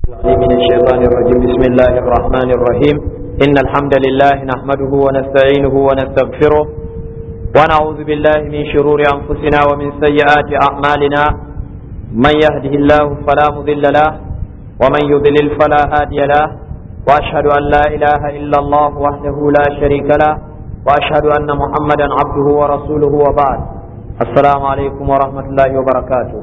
من الشيطان الرجيم. بسم الله الرحمن الرحيم. إن الحمد لله نحمده ونستعينه ونستغفره ونعوذ بالله من شرور أنفسنا ومن سيئات أعمالنا. من يهده الله فلا مضل له ومن يضلل فلا هادي له، وأشهد أن لا إله إلا الله وحده لا شريك له، وأشهد أن محمدا عبده ورسوله، وبعد. السلام عليكم ورحمة الله وبركاته.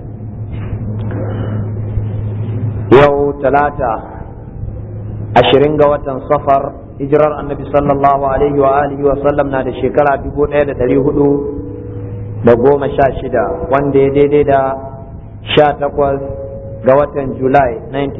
yau talata 20 ga watan safar, hijirar annabi sallallahu alaihi wa alihi wa sallam na da shekara 1416, wanda ya daidai da 18 ga watan julai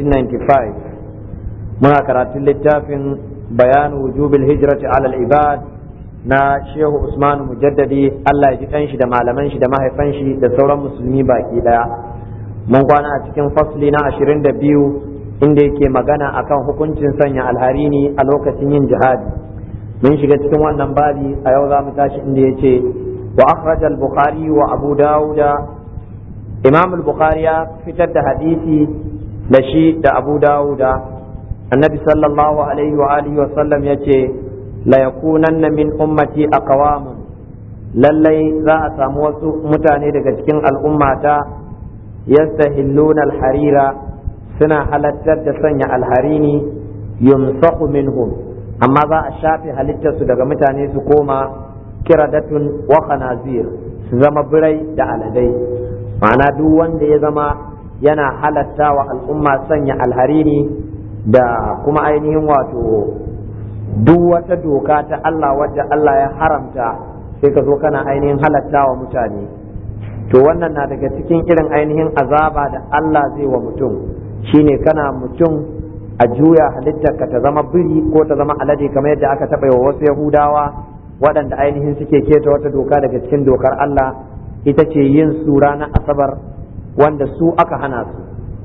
1995. muna karatun littafin bayanu wujubil hijrati alal ibad na shehu usman mujaddadi, Allah ya ji kanshi da malaman shi da mahaifan shi da sauran musulmi baki daya. mun kwana a cikin fasli na 22 inda yake magana akan hukuncin sanya alharini a lokacin yin jihadi. mun shiga cikin wannan babi, a yau za mu tashi inda yace wa akhraj al-bukhari wa abu dauda. imam al-bukhari ya fitar da hadisi da shi da abu dauda. annabi sallallahu alaihi wa alihi wa sallam yace la yakunanna min ummati aqwamun, lallai za a samu wasu mutane daga cikin al'ummata yastahilluna alharira, suna halattar da sanya alharini, yumsaku minhum, amma za a shafe halittarsu daga mutane su koma kiradatun wa khanazir, su zama birai da aladai. ma'ana duk wanda ya zama yana halatta wa al'umma sanya alharini da kuma ainihin wato duk wata doka ta Allah wadda Allah ya haramta, sai ka zo kana ainihin halatta wa mutane, to wannan na daga cikin irin ainihin azaba da Allah zai wa mutum, shine kana mutum a juya halittarka ta zama biri ko ta zama alade, kamar yadda aka taɓa wa wasu yahudawa waɗanda ainihin suke keta wata doka daga cikin dokar Allah, ita ce yin su ranar asabar, wanda su aka hana su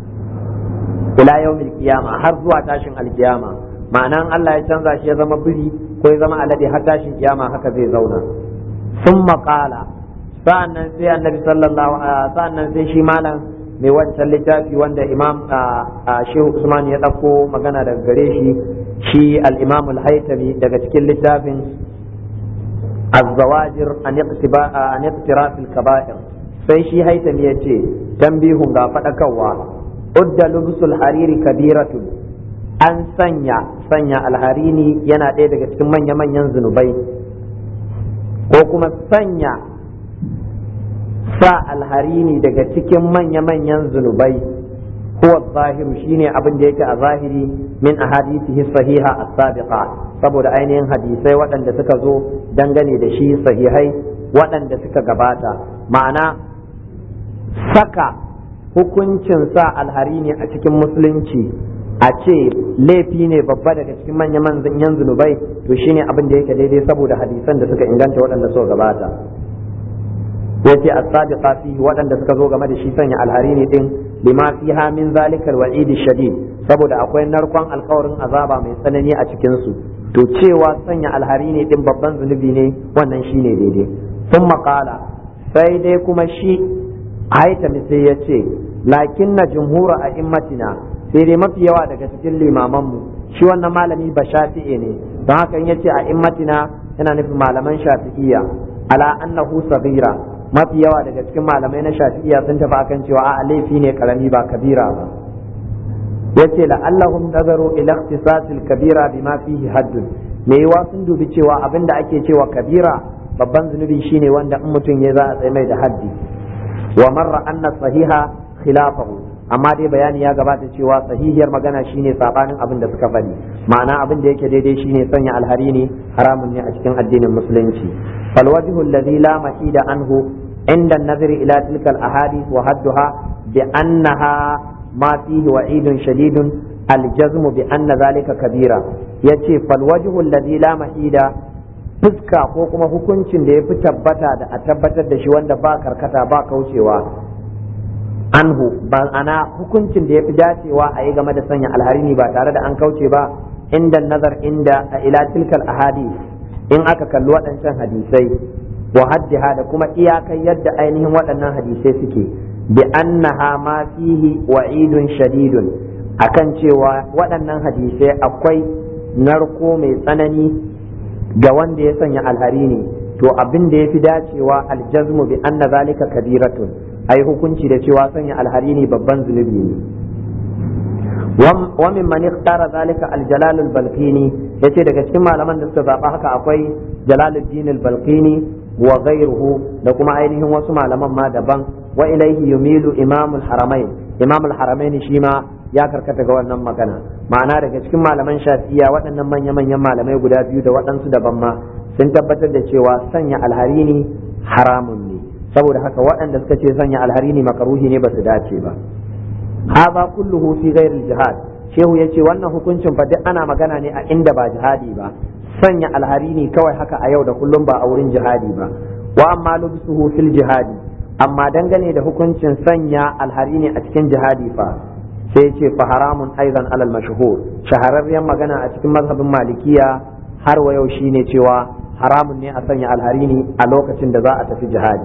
ila yawmil qiyama, har zuwa tashin alkiyama. ma'anan Allah ya canza shi ya zama biri ko ya zama alade, har tashin kiyama haka zai zauna. summa qala, sa'annan sai annabi sa'annan sai shi malam mai wancan littafi wanda imam shehu usman ya ɗauko magana daga gare shi al-imam al-haytami daga cikin littafin az-zawajir an iqtiraf al-kaba'ir, sai shi haytami ya ce tambihun ga faɗakarwa, udda lubsul hariri kabiratun, an sanya alharini yana ɗaya daga cikin manya-manyan zunubai, ko kuma sa alharini daga cikin manya-manyan zunubai, huwa zahiru, shine abin da yake a zahiri min ahadithihi sahiha as-sabiqa, saboda ainihin hadisai waɗanda suka zo dangane da shi sahihai waɗanda suka gabata. ma'ana saka hukuncin sa alharini a cikin musulunci a ce laifi ne babba daga cikin manya-manyan zunubai, to shine abin da yake daidai saboda hadisan da suka inganta waɗanda suka gabata. yace as-sadiqa fihi, waɗanda suka zo game da shi sanya alharini din, lima fiha min zalikal wa'id shadid, saboda akwai narkon alkawarin azaba mai tsanani a cikin su, to cewa sanya alharini din babban zunubi ne, wannan shine daidai. thumma qala, sai dai kuma shi haitami sai yace lakinna jumhura a'immatina, sai dai mafi yawa daga cikin limaman mu, shi wannan malami ba shafi'i ne, don haka in yace a'immatina yana nufin malaman shafi'iyya, ala annahu sabira, mafi yawa daga cikin malamai na shafi'iyya sun tafi akan cewa a laifi ne karami ba kabira ba. yace la'allahum nazaru ila ikhtisasil kabira bima fihi haddun, me yiwa sun dubi cewa abinda ake cewa kabira babban zunubi shine wanda in mutum ya za a tsaye mai da haddi. wa marra anna sahiha khilafahu, amma dai bayani ya gabata cewa sahihiyar magana shine sabanin abin da suka faɗi, ma'ana abin da yake daidai shine sanya alharini haramun ne a cikin addinin musulunci. فالوجه الذي لا محيد عنه عند النظر إلى تلك الأحاديث وحدها بأنها ما فيه وعيد شديد الجزم بأن ذلك كبيرة. يتي فالوجه الذي لا محيد، fuska ko kuma hukuncin da ya fi tabbata da a tabbatar da shi wanda ba karkata ba kaucewa, anhu ba ana hukuncin da ya fi dacewa a yi game da sanya alharini ba tare da an kauce ba, inda nazar inda ila tilkal ahadith, in aka kalli waɗancan hadisai wa haddiha da kuma iyakar yadda ainihin waɗannan hadisai suke, bi annaha ma fihi wa'idun shadidun, akan cewa waɗannan hadisai akwai narko mai tsanani ga wanda ya sanya alharini, to abin da ya fi dacewa aljazmu bi anna zalika kabiratun, ai hukunci da cewa sanya alharini babban zunubi ne. wa min man ikhtara zalika aljalal albalqini, yace daga cikin malaman da suka zaba haka akwai jalaluddin albalqini wa ghayruhu, da kuma ainihin wasu malaman ma daban. wa ilaihi yumilu imam al-haramain shi ma ya karkata ga wannan magana. ma'ana daga cikin malaman shafi'iyya waɗannan manya-manyan malamai guda biyu da waɗansu daban ma sun tabbatar da cewa sanya alharini haramun ne, saboda haka waɗanda suka ce sanya alharini makaruhi ne ba su dace ba. hadha kulluhu fi ghairi al-jihad, shehu yace wannan hukuncin fa duk ana magana ne a inda ba jihadi ba, sanya alharini kawai haka a yau da kullum ba a wurin jihadi ba. wa amma lubsuhu fil jihadi, amma dangane da hukuncin sanya alharini a cikin jihadi fa sai ce fa haramun aidan alal mashhur, shahararriyar magana a cikin mazhabin malikiya har wa yau shine cewa haramun ne a sanya alharini a lokacin da za a tafi jihadi.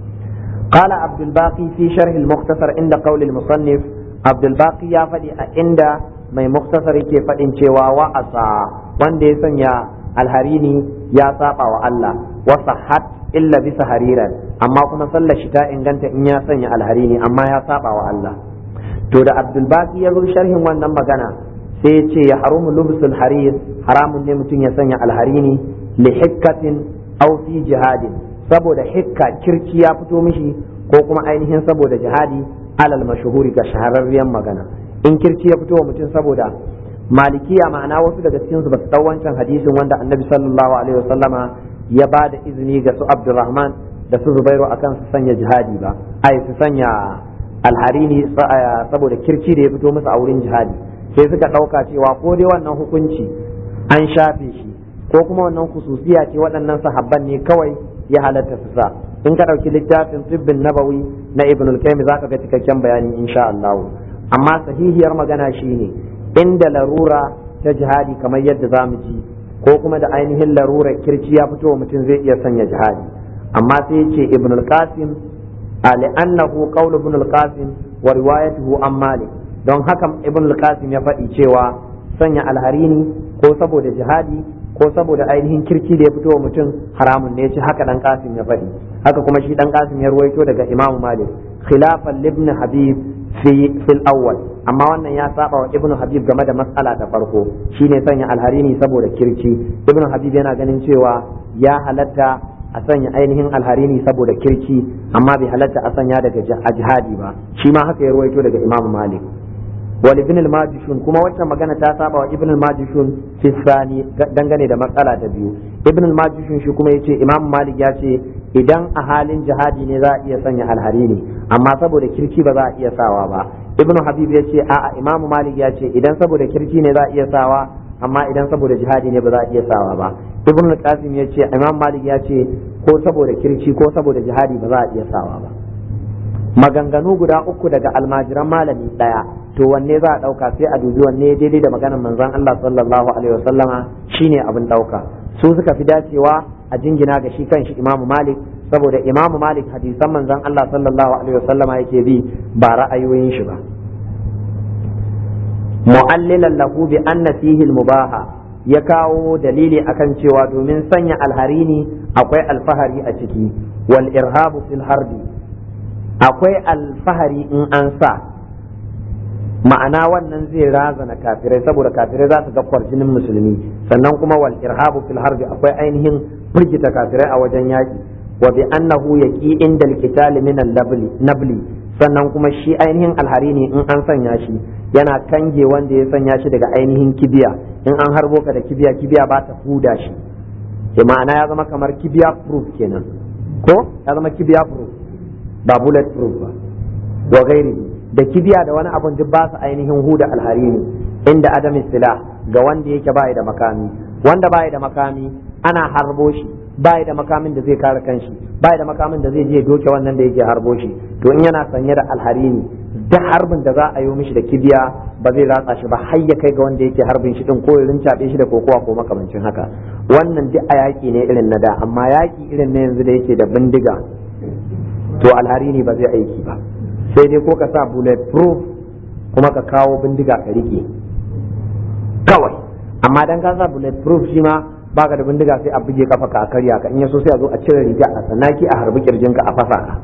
qala abdul baqi fi sharh al mukhtasar inda qawl al musannif, abdul baqi ya faɗi a inda mai muktasar yake faɗin cewa wa asa, wanda ya sanya alharini ya saba wa Allah, wa sahhat illa bisa hariran, amma kuma sallar shi ta inganta in ya sanya alharini amma ya saba wa Allah. to da abdul baqi ya zo sharhin wannan magana sai ya ce ya harumu lubsul harir, haramun ne mutum ya sanya alharini li hikkatin aw fi jihadin, saboda hikka kirki ya fito mishi ko kuma ainihin saboda jihadi, alal mashhuri ga shahararriyar magana. in kirki ya fito wa mutum saboda malikiya, ma'ana wasu daga cikin su ba su dau wancan hadisin wanda annabi sallallahu alaihi wasallama ya ba da izini ga su Abdurrahman da su Zubairu akan su sanya jihadi ba, ai su sanya alharini saboda kirci da ya fito musu a wurin jihadi, sai suka ɗauka cewa ko dai wannan hukunci an shafe shi ko kuma wannan khususiya ce waɗannan sahabban ne kawai ya halatta su sa. in ka ɗauki littafin tibbin nabawi na ibn al-qayyim zaka ga cikakken bayani insha Allah. amma sahihiyar magana shine inda larura ta jihadi kamar yadda zamu ji, ko kuma da ainihin larurar kirci ya fito wa mutum zai iya sanya jihadi. amma sai ce ibn al-qasim li'annahu qawl ibn al-qasim wa riwayatuhu an malik, don haka ibn al-qasim ya faɗi cewa sanya alharini ko saboda jihadi ko saboda ainihin kirki da ya fito wa mutum haramun ne, ce haka dan qasim ya faɗi. haka kuma shi dan qasim ya ruwaito daga imam malik khilafan ibn habib fil awwal, amma wannan ya saba wa ibn habib game da mas'ala ta farko shine sanya alharini saboda kirki. ibn habib yana ganin cewa ya halatta a sanya ainihin alharini saboda kirki, amma bai halatta a sanya daga jihadi ba, shi ma haka ya ruwaito daga imam malik. wal ibn al-majishun, kuma wacce magana ta saba wa ibn al-majishun fi sani dangane da matsala ta biyu. ibn al-majishun shi kuma yace imam malik ya ce idan a halin jihadi ne za a iya sanya alharini, amma saboda kirki ba za a iya sawa ba. ibn habib ya ce a'a, imam malik ya ce idan saboda kirki ne za a iya sawa, amma idan saboda jihadi ne ba za a iya sawa ba. ibn al-qasim ya ce imam malik ya ce ko saboda kirki ko saboda jihadi ba za a iya sawa ba. maganganu guda uku daga almajiran malami daya, to wanne za a dauka? sai a dubi wanne daidai da maganar manzon Allah sallallahu alaihi wasallama shine abin dauka. su suka fi dacewa a jingina ga shi kanshi imam malik, saboda imam malik hadisan manzon Allah sallallahu alaihi wasallama yake bi ba ra'ayoyin shi ba. mu'allilan lahu bi anna fihi al-mubaha, ya kawo dalili akan cewa domin sanya alharini akwai alfahari a ciki, wal irhabu fil harbi, akwai alfahari in an sa, ma'ana wannan zai razana kafirai saboda kafirai za su ga kwarjinin musulmi, sannan kuma wal irhabu fil harbi akwai ainihin firgita kafirai a wajen yaki, wa bi annahu yaqi inda al-qital min al-nabli, sannan kuma shi ainihin alharini in an sanya shi yana kange wanda ya sanya shi daga ainihin kibiya. in an harbo ka da kibiya, kibiya ba ta huda shi, ma'ana ya zama kamar kibiya proof kenan, ko ya zama kibiya proof ba bullet proof ba. wa gairi, da kibiya da wani abun duk ba su ainihin huda alharini inda adam silah ga wanda yake bai da makami. wanda bai da makami ana harbo shi, bai da makamin da zai kare kanshi, bai da makamin da zai je doke wannan da yake harbo shi, to in yana sanye da alharini duk harbin da za a yi mishi da kibiya ba zai ratsa shi ba, har ya kai ga wanda yake harbin shi din ko ya rincaɓe shi da kokowa ko makamancin haka. wannan duk a yaƙi ne irin na da, amma yaƙi irin na yanzu da yake da bindiga to alharini ba zai aiki ba, sai dai ko ka sa bullet proof kuma ka kawo bindiga ka rike kawai. Amma dan ka sa bulletproof shi ma baka da bindiga sai a buge kafa ka a karya ka, in yaso sai a zo a cire riga a sanaki a harbi kirjinka a fasa ka.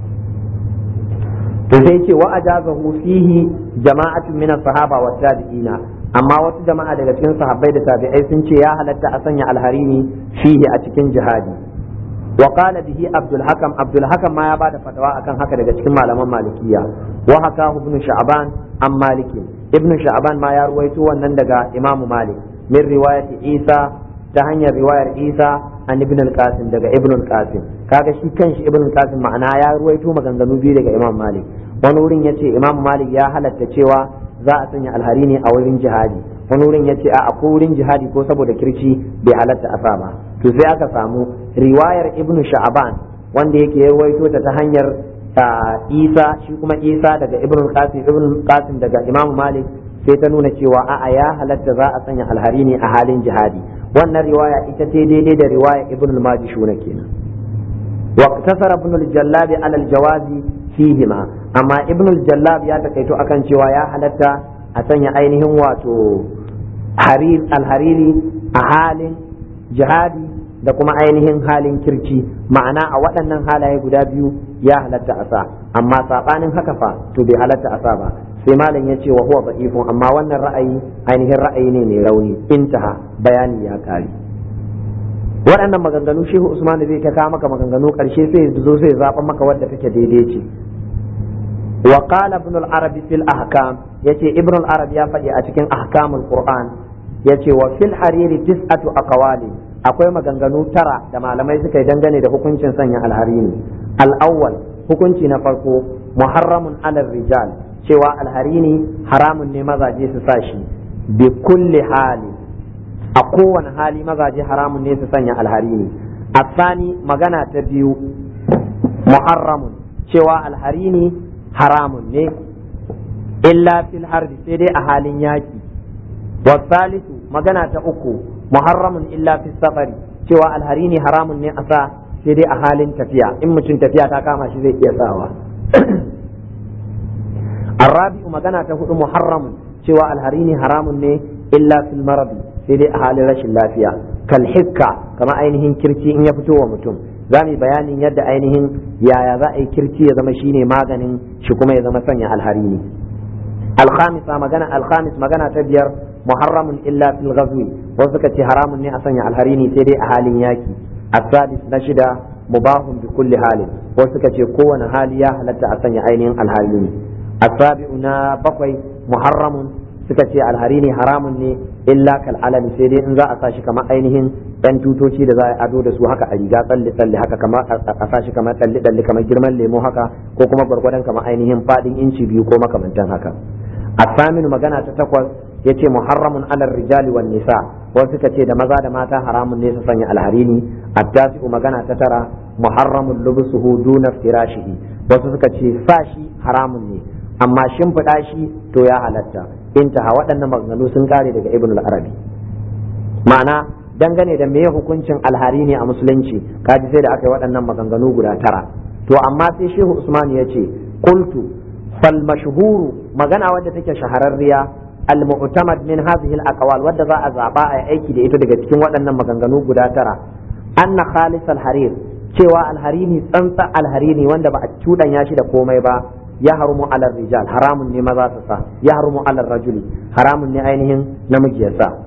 to sai ce wa ajazahu fihi jama'atun min as-sahaba wa tabi'ina, amma wasu jama'a daga cikin sahabbai da tabi'ai sun ce ya halatta a sanya alharini fihi a cikin jihadi. wa qala bihi Abdul Hakam ma ya bada fatawa akan haka daga cikin malaman malikiya. wa haka ibn Sha'ban an Malik, ibn Sha'ban ma ya ruwaito wannan daga Imam Malik min riwayati Isa, ta hanyar riwayar Isa an ibn al-Qasim daga ibn al-Qasim. kaga shi kanshi ibn al-Qasim ma'ana ya ruwaito maganganu biyu daga Imam Malik. wani wurin yace Imam Malik ya halatta cewa za a sanya alharini a wurin jihadi, wani wurin yace a ko wurin jihadi ko saboda kirci bai halatta a sa ba. to sai aka samu riwayar ibn Sha'ban wanda yake ruwaito ta hanyar Isa, shi kuma Isa daga ibn al-Qasim daga Imam Malik, sai ta nuna cewa a'a ya halatta za a sanya alharini a halin jihadi. wannan riwaya ita ce daidai da riwaya ibn al-Majishuna kenan. wa kasara ibn al-Jallab ala al-jawazi fihima, amma ibn al-Jallab ya takaito akan cewa ya halatta a sanya ainihin wato alhariri a halin jihadi da kuma ainihin halin kirki, ma'ana a waɗannan halaye guda biyu ya halatta a sa, amma sabanin haka fa to bai halatta a sa ba. sai malam ya ce wa huwa da'ifun, amma wannan ra'ayi ainihin ra'ayi ne mai rauni. intaha, bayani ya kare. waɗannan maganganu Shehu Usman zai ta kawo maka maganganu ƙarshe sai zo sai zaɓa maka wadda take daidai ce. wa qala ibn al-arabi fil ahkam, yace ibn al-arabi ya faɗi a cikin ahkamul qur'an, yace wa fil hariri tis'atu aqwali, akwai maganganu 9 da malamai suka yi dangane da hukuncin sanya alharini. al-awwal, hukunci na farko, muharramun ala rijal, cewa alharini haramun ne mazaje su sa shi bi kulli hali, a kowane hali mazaje haramun ne su sanya alharini. asani, magana ta biyu, muharramun, cewa alharini haramun ne illa fil harbi, sai dai a halin yaki. wasalisu, magana ta uku, muharramun illa fis safari, cewa alharini haramun ne a sa sai dai a halin tafiya, in mutum tafiya ta kama shi zai iya sawa. الرابع magana ta hudu, muharramun, cewa alharini haramun ne illa fil maradi, sai dai a halin rashin lafiya. kal hikka, kama ainihin kirci in ya fito wa mutum, za mu bayanin yadda ainihin yaya za a yi kirci ya zama shine maganin shi kuma ya zama sanya alharini. alkhamis magana ta biyar, muharramun illa fil ghazwi, wasu suka ce haramun ne a sanya alharini sai dai a halin yaki. as-sadis na shida, mubahun bi kulli halin, wasu suka ce kowane hali ya halatta a sanya ainihin alharini. السابع na bakwai, muharramun, suka ce alharini haramun ne illa kal alami, sai dai in za a sashi kamar ainihin yan tutoci da za a ado da su haka a riga tsalle haka, kamar a sashi kamar tsalle kamar girman lemo haka, ko kuma gwargwadon kamar ainihin fadin inci 2 ko makamantan haka. asaminu magana ta 8, yace muharramun alal rijali wan nisa, wasu suka ce da maza da mata haramun ne su sanya alharini. attasi'u magana ta 9, muharramun lubsuhu duna firashihi, wasu suka ce sashi haramun ne amma shimfiɗa shi to ya halatta. intaha, waɗannan maganganu sun kare daga ibn al-arabi. ma'ana dangane da meye hukuncin alharini a musulunci, kaji sai da aka yi waɗannan maganganu guda 9. to amma sai Shehu Usman ya ce qultu fal mashhuru, magana wadda take shahararriya, al mu'tamad min hadhihi al aqwal, wadda za a zaba a aiki da ita daga cikin waɗannan maganganu guda 9, anna khalis al harir, cewa alharini tsantsa alharini wanda ba a cuɗanya shi da komai ba, ya harumu alar rijal, haramun ne maza su sa, ya harumu alar rajuli, haramun ne ainihin namiji ya sa.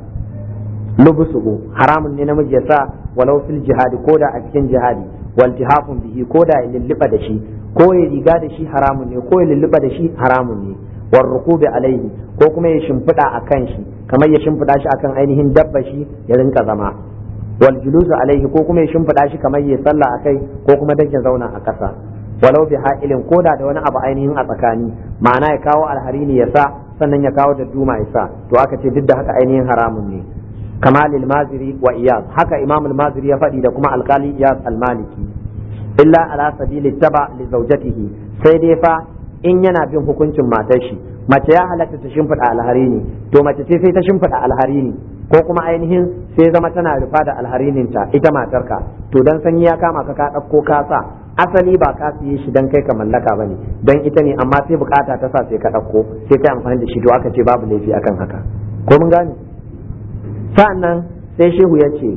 lubusuhu, haramun ne namiji ya sa walau fil jihadi, ko da a cikin jihadi, wal jihafun bihi, ko da ya lulluɓa da shi, ko ya riga da shi haramun ne, ko ya lulluɓa da shi haramun ne. war rukubi alaihi, ko kuma ya shimfiɗa a kan shi, kamar ya shimfiɗa shi akan ainihin dabba shi ya rinka zama. wal julusu alaihi, ko kuma ya shimfiɗa shi kamar ya sallah akai, ko kuma dan ya zauna a ƙasa. walau bi ha'ilin, koda da wani abu ainihin a tsakani, ma'ana ya kawo alharini ya sa sannan ya kawo da duma ya sa, to aka ce duk da haka ainihin haramun ne. kamalil maziri wa iyaz, haka imam al-maziri ya faɗi da kuma alkali iyaz al-maliki. illa ala sabili taba li zawjatihi, sai dai fa in yana bin hukuncin matar shi, mace ya halatta ta shimfiɗa alharini, to mace ce sai ta shimfiɗa alharini ko kuma ainihin sai zama tana rufa da alharininta ita matarka, to dan sanyi ya kama ka ɗauko ka sa, asali ba ka siye shi dan kai ka mallaka bane, dan ita ne amma sai bukata ta sa sai ka ɗauko sai kai amfani da shi, to aka ce babu laifi akan haka. Ko mun gane? Sa'annan sai shehu ya ce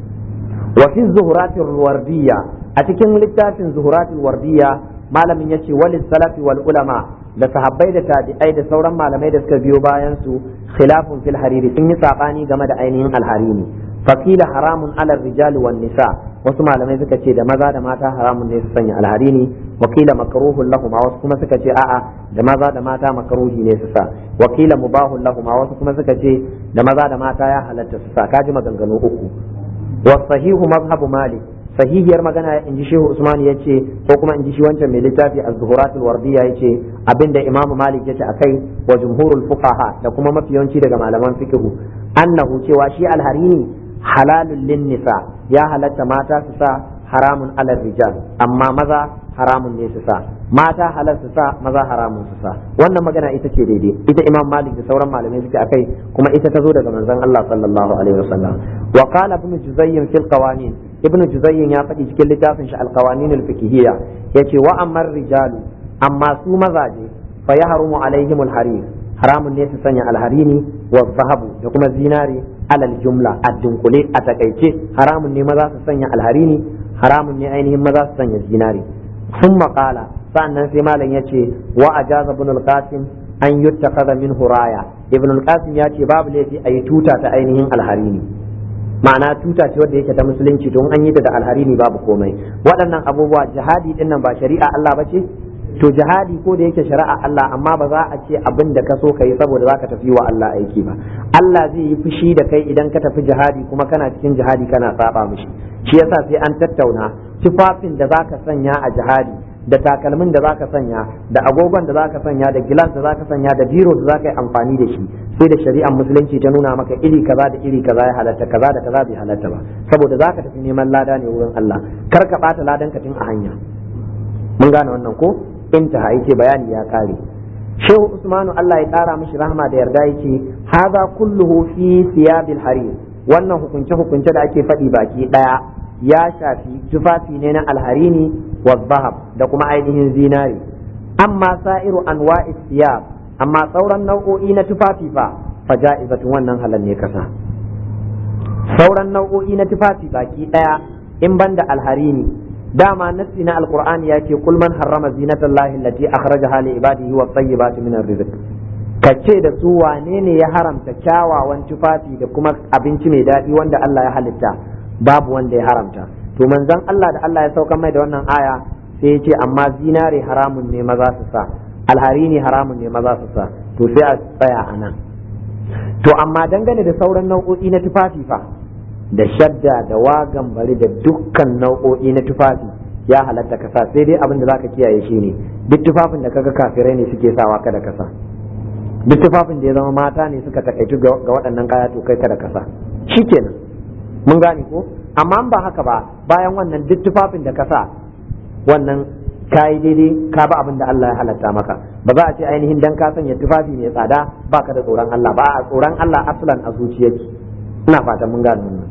wa fi zuhuratir wardiyya, a cikin littafin zuhuratul wardiyya malamin yace walil salafi wal ulama, da sahabbai da tabi'ai da sauran malamai da suka biyo bayan su khilafun fil hariri, sun yi sabani game da ainihin alharini. Fakila haramun ala rijali wan nisa, wasu malamai suka ce da maza da mata haramun ne su sanya alharini. Wakila makruhun lahuma, wasu kuma suka ce a'a da maza da mata makruhi ne su sa. Wakila mubahun lahuma, wasu kuma suka ce da maza da mata ya halatta su sa. Kaji maganganu uku. Wa sahihu mazhabu malik, sahihiyar magana in ji shehu usman ya ce, ko kuma in ji shi wancan mai littafi az-zuhuratul wardiyya ya ce, abinda imamu malik ya ce akai wa jumhurul fuqaha da kuma mafi yawanci daga malaman fiqhu, annahu cewa shi alharini halalun lin nisa, ya halatta mata su sa, haramun alal rijal, amma maza haramun ne su sa. Mata halal su sa, maza haramun su sa. Wannan magana ita ce daidai, ita imam malik da sauran malamai suke akai, kuma ita ta zo daga manzon Allah sallallahu alaihi wasallam. Wa qala ibn juzayyin fil qawanin, ibn juzayyin ya faɗi cikin littafin shi al-qawanin al-fiqhiyya, yace wa ammar rijalu, amma su mazaje fa yahrumu alaihim al-harir, haramun ne su sanya alharini wa zahabu da kuma zinari alal jumla, a dunkule a takaice haramun ne maza su sanya alharini, haramun ne ainihin maza su sanya zinari. Sun maƙala, sa'annan sai malam ya ce wa ajaza ibn al-qasim an yuttakhadha minhu raya, ibn al-qasim ya ce babu laifi a yi tuta ta ainihin alharini, ma'ana tuta ce wadda yake ta musulunci, don an yi ta da alharini babu komai. Waɗannan abubuwa jihadi din nan ba shari'a Allah ba ce, to jihadi ko da yake shari'a Allah, amma ba za a ce abin da ka so ka yi saboda za ka tafi wa Allah aiki ba. Allah zai yi fushi da kai idan ka tafi jihadi kuma kana cikin jihadi kana saba mishi. Shi yasa sai an tattauna tufafin da za ka sanya a jihadi, da takalmin da za ka sanya, da agogon da za ka sanya, da gilas da za ka sanya, da biro da za ka yi amfani da shi, sai da shari'ar musulunci ta nuna maka iri kaza da iri kaza ya halatta, kaza da kaza bai halatta ba, saboda za ka tafi neman lada ne wurin Allah, kar ka ɓata ladan ka tun a hanya. Mun gane wannan ko? Intaha, yake bayani ya kare. Shehu Usmanu Allah ya kara mishi rahma da yarda yake haza kulluhu fi siyabil harir, wannan hukunce hukunce da ake faɗi baki ɗaya ya shafi tufafi ne na alharini wa zahab da kuma ainihin zinari. Amma sa'iru anwa'i siyab, amma sauran nau'o'i na tufafi fa ja'izatun, wannan halal ne kasa. Sauran nau'o'i na tufafi baki ɗaya in banda alharini, dama nassi na alqur'ani yake kul man harrama zinatallahi allati akhrajaha li ibadihi wat tayyibati min arrizq, kace da su wane ne ya haramta kyawawan tufafi da kuma abinci mai daɗi wanda Allah ya halitta, babu wanda ya haramta. To manzon Allah da Allah ya sauka mai da wannan aya sai ya ce amma zinare haramun ne maza su sa, alharini haramun ne maza su sa, to sai a tsaya anan. To amma dangane da sauran nau'o'i na tufafi fa, da shadda da wagan bari da dukkan nau'o'i na tufafi ya halatta kasa, sai dai abin da zaka kiyaye shi ne duk tufafin da kaga kafirai ne suke sawa kada kasa, duk tufafin da ya zama mata ne suka takaitu ga waɗannan kaya to kai kada kasa, shikenan. Mun gane ko? Amma ba haka ba, bayan wannan duk tufafin da kasa wannan kayi daidai, ka ba abin da Allah ya halatta maka. Ba za a ce ainihin dan ka sanya tufafi mai tsada baka da tsoron Allah ba, a tsoron Allah aslan a zuciyarki. Ina fatan mun gane wannan.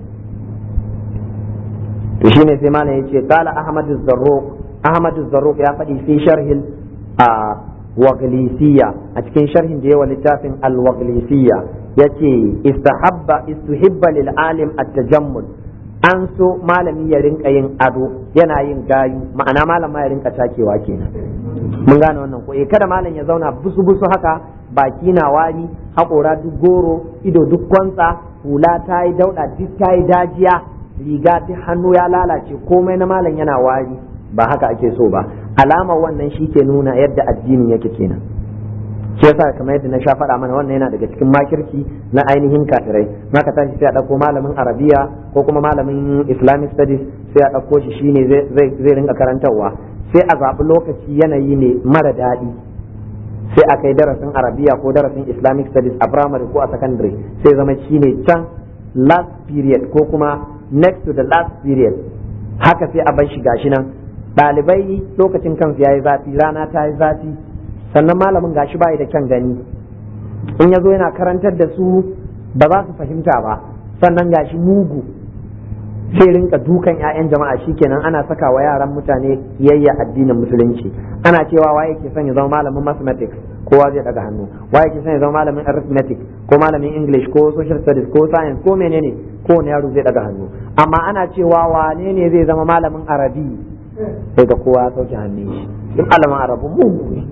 To shine sai malam yace qala Ahmad az-Zarruq ya faɗi fi sharhil Waghlisiyya, a cikin sharhin da yawa littafin al-Waghlisiyya yace istuhibba lil alim at-tajammul, an so malami ya rinka yin ado yana yin gayu, ma'ana malama ya rinka takewa kenan. Mun gane wannan ko? Kada malam ya zauna busu haka, baki na wari, haƙora duk goro, ido duk kwantsa, hula ta yi dauɗa duk ta yi dajiya, riga duk hannu ya lalace, komai na malam yana wari. Ba haka ake so ba. Alama wannan shi ke nuna yadda addinin yake kenan. Shi yasa kamar yadda na sha faɗa mana, wannan yana daga cikin makirci na ainihin kafirai. Maka tashi sai a ɗauko malamin arabiya ko kuma malamin islamic studies, sai a ɗauko shi shine zai rinka karantarwa, sai a zaɓi lokaci yanayi ne mara daɗi, sai a kai darasin arabiya ko darasin islamic studies a primary ko a secondary, sai zama shine can last period ko kuma next to the last period, haka sai a bar shi gashi nan. Ɗalibai lokacin kansu ya yi zafi, rana ta yi zafi, sannan malamin gashi bai da kyan gani, in ya zo yana karantar da su ba za su fahimta ba, sannan gashi mugu sai rinka dukan 'ya'yan jama'a, shikenan ana saka wa yaran mutane kiyayya addinin musulunci. Ana cewa waye ke son ya zama malamin mathematics, kowa zai daga hannu. Waye ke son ya zama malamin arithmetic ko malamin English ko social studies ko science ko menene, kowane yaro zai daga hannu. Amma ana cewa wane ne zai zama malamin arabi, sai ga kowa ya sauke hannun shi. Duk malamin arabun mugu ne.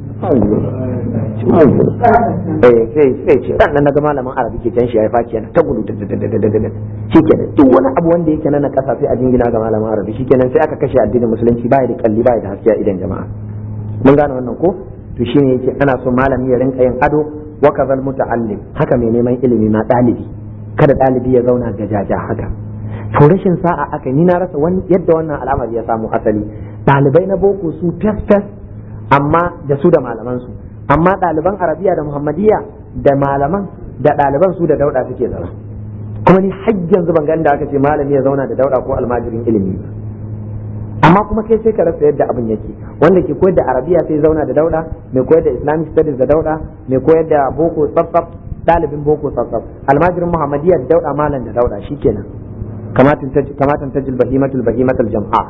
Sai ce dan naga malamin arabi ke can shi ya faki yana ta gudu shikenan duk wani abu wanda yake nan kasa sai a jingina ga malamin arabi, shikenan sai aka kashe addinin musulunci, baya da kalli baya da haske a idan jama'a. Mun gane wannan ko? To shine yake ana so malami ya rinka yin ado, wa kazal muta'allim, haka mai neman ilimi ma dalibi, kada dalibi ya zauna gajaja haka. To rashin sa'a aka ni na rasa yadda wannan al'amari ya samu asali. Dalibai na boko su fes amma da su da malaman su, amma ɗaliban arabiya da muhammadiyya da malaman da ɗaliban su da dauda suke zama. Kuma ni har yanzu ban ga inda aka ce malami ya zauna da dauda ko almajirin ilimi ba. Amma kuma kai sai ka rasa yadda abin yake, wanda ke koyar da arabiya sai zauna da dauda, mai koyar da islamic studies da dauda, mai koyar da boko tsatsaf ɗalibin boko tsatsaf, almajirin muhammadiyya da dauda, malam da dauda, shikenan kamatan tajil bahimatul jam'a.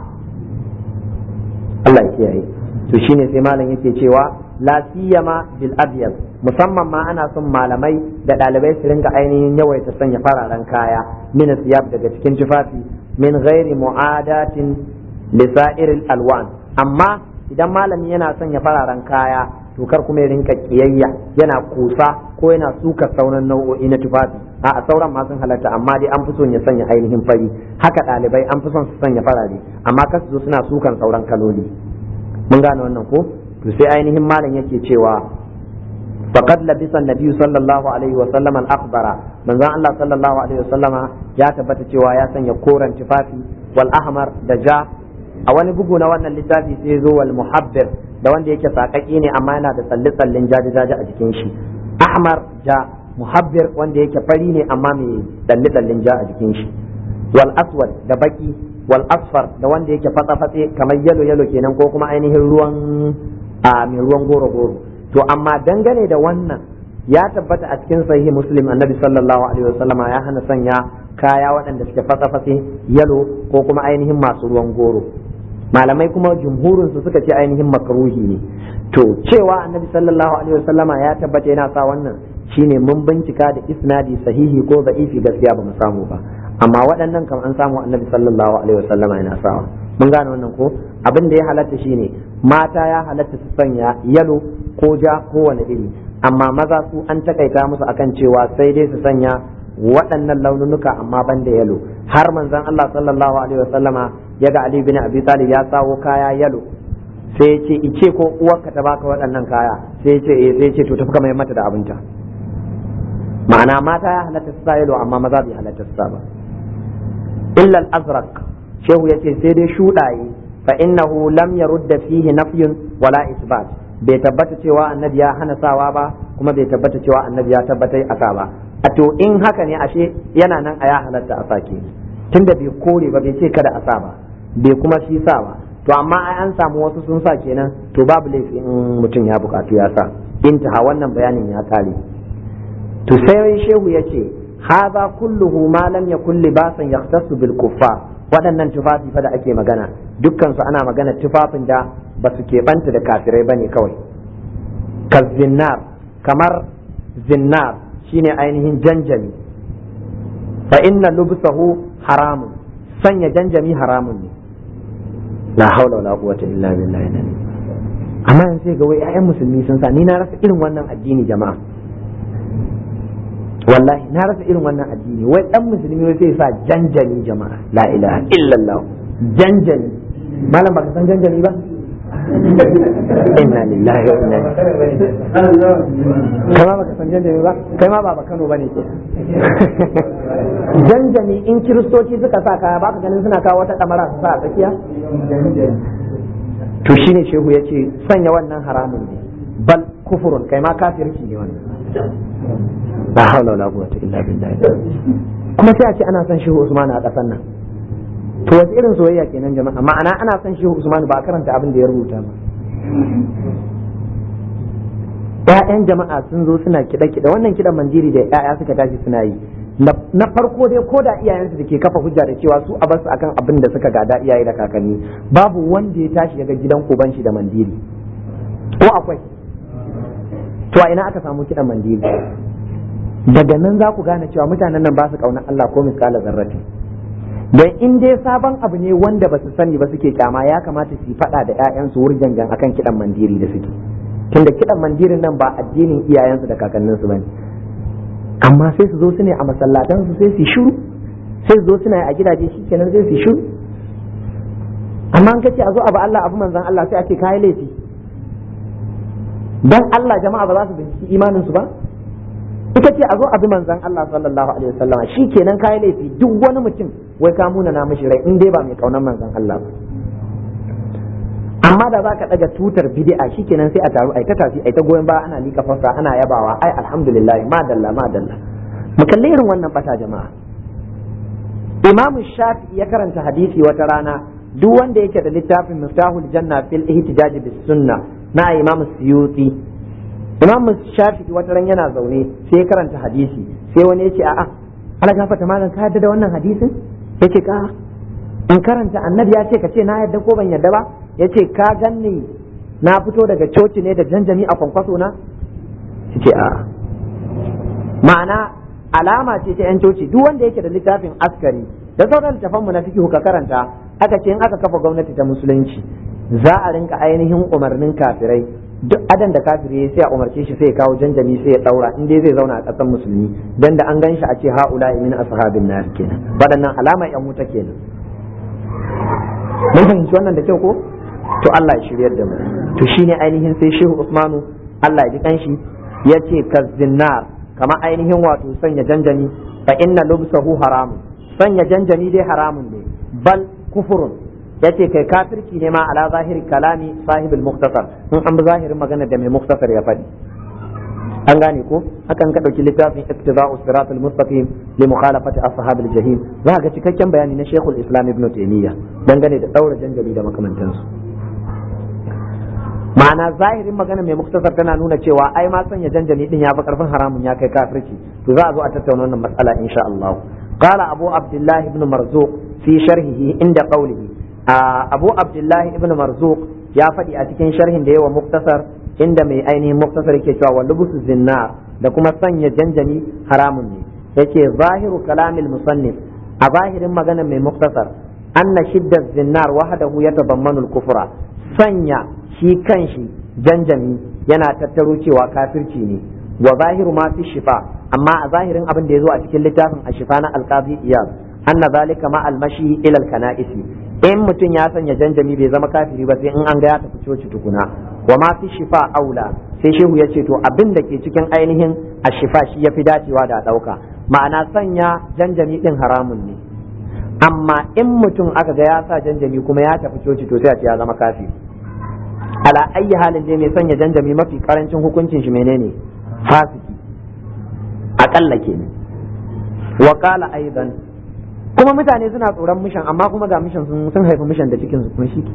Allah ya kiyaye. To shine sai malam yake cewa la siyama bil abyad, musamman ma ana son malamai da dalibai su ringa ainihin yawaita sanya fararen kaya min siyab daga cikin tufafi, min ghairi mu'adatin li sa'iril alwan. Amma idan malami yana sanya fararen kaya to kar kuma ya rinka kiyayya yana kusa ko yana suka sauran nau'o'i na tufafi. A sauran ma sun halatta, amma dai an fi son ya sanya ainihin fari. Haka dalibai an fi son su sanya farare, amma kar su zo suna sukan sauran kaloli. Mun gane wannan ko? To sai ainihin malam yake cewa faqad labisa an-nabiy sallallahu alaihi wa sallam al-akhbara, manzon Allah sallallahu alaihi wa sallama ya tabbata cewa ya sanya koren tufafi, wal ahmar da ja. A wani bugu na wannan littafi sai zo wal muhabbir, da wanda yake sakaki ne amma yana da tsalle-tsallen jaji-jaji a jikin shi. Ahmar ja, muhabbir wanda yake fari ne amma mai tsalle-tsallen ja a jikin shi. Wal aswad da baki, wal asfar da wanda yake fatsa-fatse kamar yalo kenan, ko kuma ainihin ruwan mai ruwan goro. To amma dangane da wannan ya tabbata a cikin sahihi Muslim, annabi sallallahu alaihi wasallam ya hana sanya kaya waɗanda suke fatsa-fatse, yalo ko kuma ainihin masu ruwan goro. Malamai kuma jumhurin su suka ce ainihin makruhi ne. To cewa annabi sallallahu alaihi wasallam ya tabbata yana sa wannan shine mun bincika da isnadi sahihi ko da'ifi, gaskiya ba mu samu ba. Amma waɗannan kam an samu annabi sallallahu alaihi wasallam yana sawa. Mun gane wannan ko? Abin da ya halatta shine mata ya halatta su sanya yalo ko ja ko wani iri, amma maza su an takaita musu akan cewa sai dai su sanya waɗannan laununuka amma ban da yalo. Har manzon Allah sallallahu alaihi wasallama ya ga Ali bin Abi Talib ya sawo kaya yalo, sai ya ce ice ko uwarka ta baka waɗannan kaya, sai ya ce sai ya ce to tafi ka mai mata da abinta. Ma'ana mata ya halatta su sa yalo amma maza bai halatta su sa ba. illa al-azraq, shehu yace sai dai shudaye, fa innahu lam yarudda fihi nafyun wala isbat, bai tabbata cewa annabi ya hana sawa ba kuma bai tabbata cewa annabi ya tabbatar aka ba. A to in haka ne ashe yana nan a ya halatta a sake, tunda bai kore ba, bai ce kada a sa ba, bai kuma shi sa ba. To amma ai an samu wasu sun sa kenan, to babu laifi in mutum ya bukatu ya sa. Intaha, wannan bayanin ya kare. To sai shehu yace hadha kulluhu ma lam yakul libasan yahtassu bil kuffar, waɗannan tufafi fa da ake magana dukkan su ana magana tufafin da ba su keɓanta da kafirai bane kawai. Kazinnar, kamar zinnar shine ainihin janjami, fa inna lubsahu haramun, sanya janjami haramun ne. La haula wala quwwata illa billah. Amma yanzu sai ga wai ƴaƴan musulmi sun sa, ni na rasa irin wannan addini jama'a, wallahi na rasa irin wannan addini. Wai dan musulmi wai sai sa janjani jama'a, la ilaha illallah, janjani. Malam baka san janjani ba? Inna lillahi wa inna ilaihi. Kai ma baka san janjani ba? Kai ma ba Kano bane ke. Janjani in kiristoci suka sa kaya baka ganin suna kawo wata damara su sa a tsakiya? To shine shehu yace sanya wannan haramun ne, bal kufurun, kai ma kafirci ne wannan. La hawla wala quwwata illa billah. Kuma sai a ce ana son shehu Usman a kasan nan. To wace irin soyayya kenan jama'a? Ma'ana ana son shehu Usman ba a karanta abin da ya rubuta ba. ƴaƴan jama'a sun zo suna kiɗa-kiɗa, wannan kiɗan mandiri da ƴaƴa suka tashi suna yi, na farko dai ko da iyayensu da ke kafa hujja da cewa su a basu akan abin da suka gada iyaye da kakanni, babu wanda ya tashi daga gidan uban shi da mandiri, ko akwai? To a ina aka samu kiɗan mandiri? Daga nan za ku gane cewa mutanen nan ba su ƙaunar Allah ko misƙala zarrati. Dan in dai sabon abu ne wanda ba su sani ba suke kyama, ya kamata su faɗa da 'ya'yansu wurjanjan akan kiɗan mandiri da suke, tunda kiɗan mandirin nan ba addinin iyayensu da kakanninsu bane. Amma sai su zo su ne a masallatansu sai su shiru, sai su zo suna a gidaje shikenan sai su shiru. Amma an kace a zo abu Allah abu manzon Allah sai a ce kai laifi. Dan Allah jama'a ba za su binciki imanin su ba? Ita ce a zo abi manzon Allah sallallahu alaihi wasallam shikenan kai laifi, duk wani mutum wai ka muna na mishi rai in dai ba mai kaunar manzon Allah ba. Amma da zaka daga tutar bid'a shikenan sai a taru ai ta tafi ai ta goyen ba ana lika fasa ana yabawa ai alhamdulillah madalla madalla. Mu kalli irin wannan bata jama'a. Imam Shafi'i ya karanta hadisi wata rana, duk wanda yake da littafin Miftahul Janna fil Ihtijaj bis Sunnah na Imam Suyuti, Imam Shafi'i wata ran yana zaune sai ya karanta hadisi, sai wani yace a'a ala gafata malam ka yadda da wannan hadisin? Yace ka in karanta annabi ya ce ka ce na yadda ko ban yadda ba? Yace ka ganni na fito daga coci ne da janjami a kwankwaso na? Yace a'a. Ma'ana alama ce ta yan coci, duk wanda yake da littafin askari da sauran littafanmu na fiqh ka karanta, aka ce in aka kafa gwamnati ta musulunci za a rinka ainihin umarnin kafirai, duk adan da kafiri sai a umarce shi sai ya kawo janjami sai ya daura in dai zai zauna a ƙasar musulmi, dan da an gan shi a ce haula min ashabin nar kenan, waɗannan alama yan wuta kenan. Mun fahimci wannan da kyau ko? To Allah ya shiryar da mu. To shine ainihin sai Shehu Usmanu Allah ya ji kanshi yace kazinnar, kama ainihin wato sanya janjami, fa inna lubsahu haramun, sanya janjami dai haramun ne, bal kufurun, yace kai kafirci ne ma ala zahiri kalami sahibul muktasar, in an bi zahirin magana da mai muktasar ya faɗi. An gane ko? Hakan ka ɗauki littafin iktida'us siratul mustaqim li mukhalafati ashabil jahim, za ga cikakken bayani na Sheikhul Islam Ibn Taymiyyah dangane da daura janjami da makamantansu. Ma'ana zahirin magana mai muktasar tana nuna cewa ai ma sanya janjami din ya fi karfin haramun ya kai kafirci. To za a zo a tattauna wannan matsala insha Allah. Qala Abu Abdullah ibn Marzuq fi sharhihi inda qawlihi, Abu Abdullah ibn Marzuq ya faɗi a cikin sharhin da yawa muktasar inda mai ainihin muktasar yake cewa walubusu zinnar, da kuma sanya janjami haramun ne. Yake zahiru kalamil musannif, a zahirin magana mai muktasar, anna shiddat zinnar wahdahu yatabammanu al-kufra, sanya shi kanshi janjami yana tattaro cewa kafirci ne. Wa zahiru ma fi shifa, amma a zahirin abin da ya zo a cikin littafin ashifa na alqazi iyad, anna zalika ma al-mashi ila al-kana'isi, in mutum ya sanya janjami bai zama kafiri ba sai in an ga ya tafi coci tukuna. Wa ma fi shifa aula, sai shehu ya ce to abin da ke cikin ainihin ashifa shi ya fi dacewa da ɗauka, ma'ana sanya janjami ɗin haramun ne, amma in mutum aka ga ya sa janjami kuma ya tafi coci to sai a ce ya zama kafiri. Ala ayyi halin dai mai sanya janjami mafi karancin hukuncin shi menene? Fasiki akalla kenan. Wa qala aidan, kuma mutane suna tsoron mishan, amma kuma ga mishan sun haifi mishan da cikin su kuma shi ke.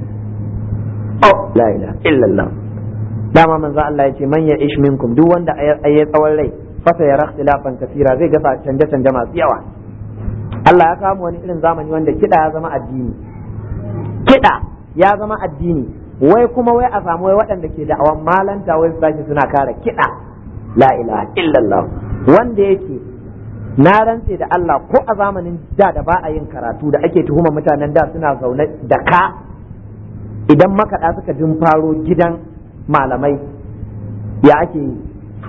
Oh la ilaha illallah. Dama manzo Allah ya ce man ya ish minkum, duk wanda ayi tsawon rai fasa ya ikhtilafan kasira, zai ga canje masu yawa. Allah ya kama wani irin zamani wanda kiɗa ya zama addini, kiɗa ya zama addini, wai kuma wai a samu wai waɗanda ke da'awan malanta wai su tashi suna kare kiɗa. La ilaha illallah. Wanda yake na rantse da Allah ko a zamanin da ba a yin karatu da ake tuhuma mutanen da suna zaune da ka, idan makaɗa suka faro gidan malamai ya ake yi,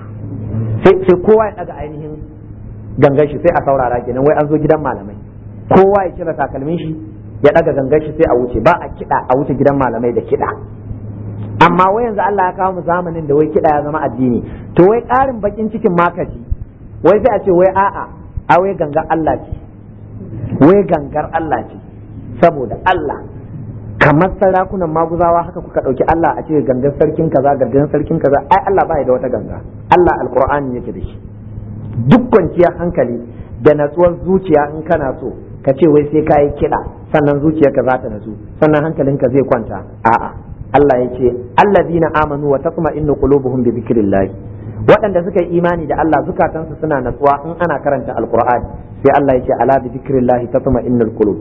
sai kowa ya ɗaga ainihin gangan shi sai a saurara kenan, wai an zo gidan malamai, kowa ya cire takalmin shi ya ɗaga gangan shi sai a wuce, ba a kiɗa a wuce gidan malamai da kiɗa. Amma wai yanzu Allah ya kawo mu zamanin da wai kiɗa ya zama addini, to wai ƙarin bakin cikin makaji wai sai a ce wai a'a a wai gangar Allah ce, wai gangar Allah ce, saboda Allah kamar sarakunan maguzawa haka kuka ɗauki Allah a ce gangar sarkin kaza, gangar sarkin kaza. Ai Allah ba ya da wata ganga, Allah alqur'ani yake da shi. Duk kwanciyar hankali da natsuwar zuciya in kana so ka ce wai sai ka yi kiɗa sannan zuciyarka za ta natsu sannan hankalinka zai kwanta, a'a. Allah ya ce allazina amanu wa tatma'innu qulubuhum bi dhikrillah, waɗanda suka yi imani da Allah zukatansu suna natsuwa in ana karanta alqur'ani sai Allah ya ce ala bi zikrillahi tatma'innul qulub.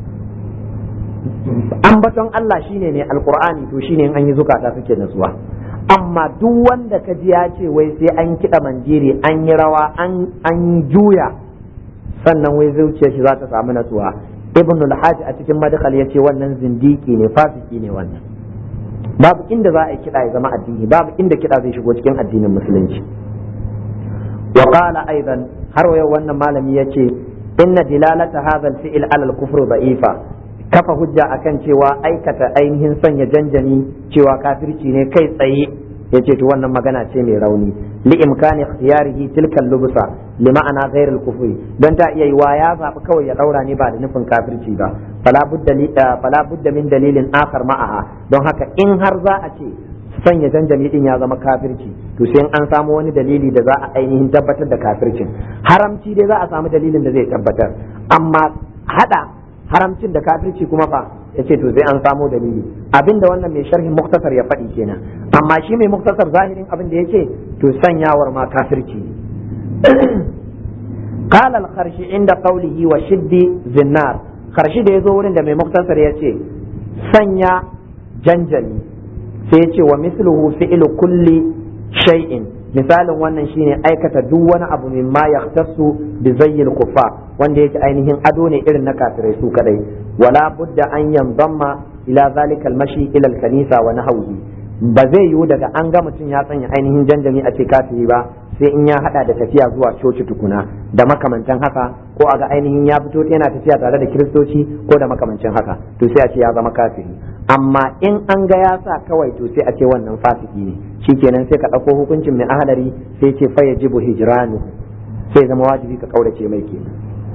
Ambaton Allah shine ne alqur'ani, to shine in an yi zukata suke natsuwa. Amma duk wanda ka ji ya ce wai sai an kiɗa manjiri, an yi rawa, an juya, sannan wai zuciyar shi za ta samu natsuwa. Ibn al-Hajj a cikin madkhal ya ce wannan zindiki ne, fasiki ne wannan. Babu inda za a yi kiɗa ya zama addini, babu inda kiɗa zai shigo cikin addinin musulunci. Wa qala aidan, har yau wannan malami ya ce inna dilalata hadha al-fi'l ala al-kufr da'ifa. Kafa hujja akan cewa aikata ainihin sanya janjani cewa kafirci ne kai tsaye, yace to wannan magana ce mai rauni li imkani ikhtiyarihi tilka lubsa li ma'ana ghayr al-kufri, dan ta iya yiwa ya zabi kawai ya daura ne ba da nufin kafirci ba. Fala budda min dalilin akhar ma'aha, don haka in har za a ce sanya janjani din ya zama kafirci, to sai an samu wani dalili da za a ainihin tabbatar da kafircin. Haramci dai za a samu dalilin da zai tabbatar, amma hada haramcin da kafirci kuma fa ya ce to sai an samo dalili. Abinda wannan mai sharhin muktasar ya faɗi kenan, amma shi mai muktasar zahirin abin da ya ce to sanyawar ma kafirci ne. قال الخرشي عند قوله وشد زنار، خرشي da yazo wurin da mai muktasar ya ce sanya janjali, sai ya ce wa misluhu fi'lu kulli shay'in, misalin wannan shine aikata duk wani abu min ma yahtassu bi zayyil kuffar, wanda yake ainihin ado ne irin na kafirai su kadai. Wala budda an yanzamma ila zalika al-mashi ila al-kanisa wa nahwihi, ba zai yiwu daga an ga mutum ya sanya ainihin janjami a ce kafiri ba, sai in ya hada da tafiya zuwa coci tukuna da makamantan haka, ko a ga ainihin ya fito yana tafiya tare da kiristoci ko da makamancin haka, to sai a ce ya zama kafiri. Amma in an ga ya sa kawai, to sai a ce wannan fasiki ne. Shikenan sai ka ɗauko hukuncin mai ahlari sai ce fa yajibu hijranu, sai zama wajibi ka kaurace mai kenan.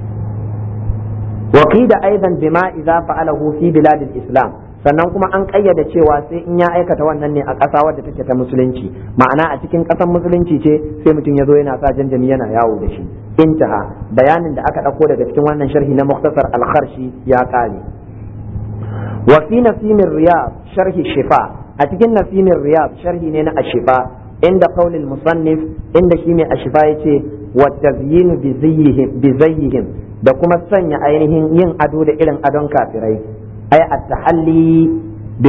Waqida aidan bima idza fa'alahu fi biladil islam, sannan kuma an kayyade cewa sai in ya aikata wannan ne a ƙasa wadda take ta musulunci, ma'ana a cikin ƙasar musulunci ce sai mutum ya zo yana sa janjami yana yawo da shi. Intaha, bayanin da aka ɗauko daga cikin wannan sharhi na muktasar al-Kharshi ya kare. Wa fi nasimir riyad sharhi shifa, a cikin nasimir riyad sharhi ne na ashifa, inda qaulil musannif, inda shi ne ashifa yace wa tazyinu bi zayyihim, da kuma sanya ainihin yin ado da irin adon kafirai, ay at-tahalli bi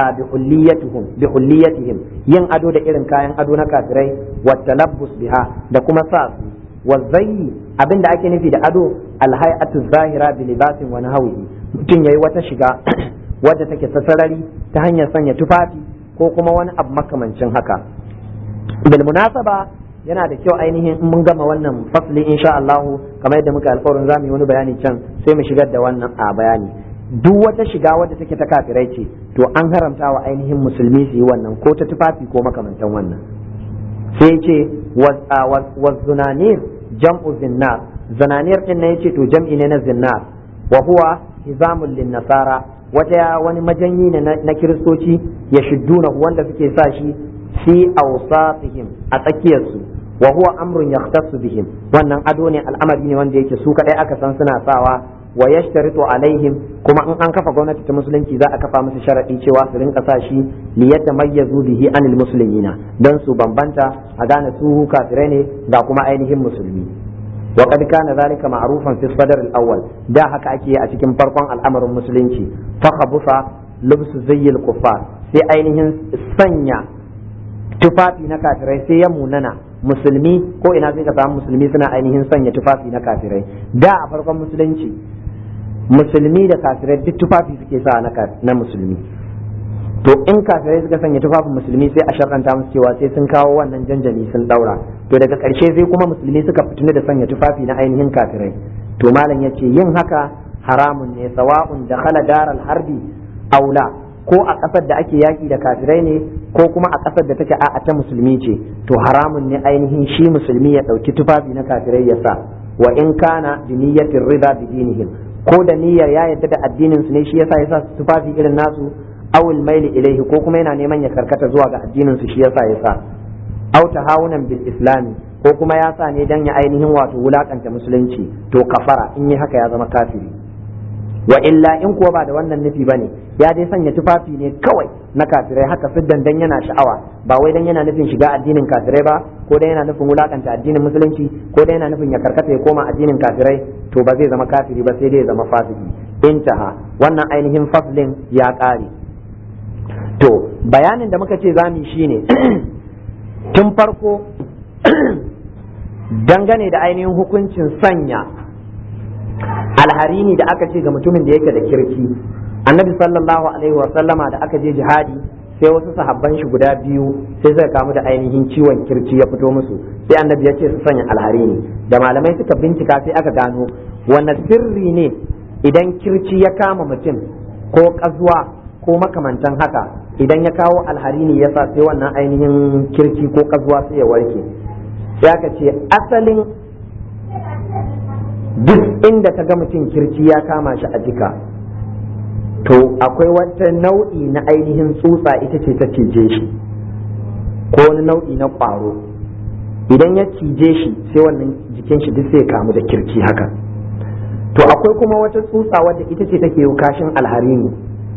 hulliyatihim, yin ado da irin kayan ado na kafirai, wa talabbus biha, da kuma sa su, wa zayyi, abinda ake nufi da ado al-hay'atu zahira bi libasin wa nahwihi, mutum yayi wata shiga wadda take ta sarari ta hanyar sanya tufafi ko kuma wani abu makamancin haka. Bil munasaba, yana da kyau ainihin in mun gama wannan fasli insha Allah, kamar yadda muka alƙawarin zamu yi wani bayani can, sai mu shigar da wannan a bayani. Duk wata shiga wadda take ta kafirai ce, to an haramta wa ainihin musulmi su yi wannan, ko ta tufafi ko makamantan wannan. Sai ce wa zunanir jam'u zinnar, zananir din ne yace to jam'i ne na zinnar, wa huwa hizamul lin nasara, wani majanyi ne na kiristoci, ya shidduna wanda suke sa shi fi awsatihim, a tsakiyarsu. Wa huwa amrun yahtassu bihim, wannan ado ne, al'amari ne wanda yake su kadai aka san suna sawa. Wa yashtaritu alaihim, kuma in an kafa gwamnati ta musulunci za a kafa musu sharadi cewa su rinka sa shi li yatamayyazu bihi anil muslimina, dan su bambanta a gane su kafirai ne ga kuma ainihin musulmi. Wa qad kana zalika ma'rufan fi sadr al-awwal, da haka ake a cikin farkon al'amarin musulunci. Fa khabusa lubsu zayyil kuffar, sai ainihin sanya tufafi na kafirai sai ya munana. Musulmi ko ina sai ka samu musulmi suna ainihin sanya tufafi na kafirai. Da a farkon musulunci musulmi da kafirai duk tufafi suke sa na musulmi, to in kafirai suka sanya tufafin musulmi sai a sharɗanta musu cewa sai sun kawo wannan janjani sun daura, to daga ƙarshe sai kuma musulmi suka fitini da sanya tufafi na ainihin kafirai. To malam yace yin haka haramun ne, sawa'un dakhala daral harbi aula, ko a ƙasar da ake yaki da kafirai ne ko kuma a ƙasar da take a ta musulmi ce, to haramun ne ainihin shi musulmi ya ɗauki tufafi na kafirai ya sa, wa in kana bi niyyatir rida bi dinihim, ko da niyyar ya yarda da addinin su ne shi yasa ya sa tufafi irin nasu, awil maili ilaihi, ko kuma yana neman ya karkata zuwa ga addinin su shi yasa ya sa, aw tahawunan bil islami, ko kuma ya sa ne dan ya ainihin wato wulakanta musulunci, to kafara, in yi haka ya zama kafiri. wa illa in kuwa ba da wannan nufi bane ya dai sanya tufafi ne kawai na kafirai haka siddan dan yana sha'awa ba wai dan yana nufin shiga addinin kafirai ba ko dan yana nufin wulakanta addinin musulunci ko dan yana nufin ya karkata ya koma addinin kafirai to ba zai zama kafiri ba sai dai ya zama fasiki intaha wannan ainihin faslin ya kare to bayanin da muka ce zamu shine tun farko dangane da ainihin hukuncin sanya alharini da aka ce ga mutumin da yake da kirki annabi sallallahu alaihi wasallama da aka je jihadi sai wasu sahabban shi guda biyu sai suka kamu da ainihin ciwon kirci ya fito musu sai annabi ya ce su sanya alharini da malamai suka bincika sai aka gano wanne sirri ne idan kirci ya kama mutum ko kazuwa ko makamantan haka idan ya kawo alharini ya sa sai wannan ainihin kirci ko kazuwa sai ya warke sai aka ce asalin duk inda ka ga mutum kirci ya kama shi a jika to akwai wata nau'i na ainihin tsutsa ita ce ta cije shi ko wani nau'i na ƙwaro idan ya cije shi sai wannan jikin shi duk sai kamu da kirci haka to akwai kuma wata tsutsa wadda ita ce take yi kashin alharini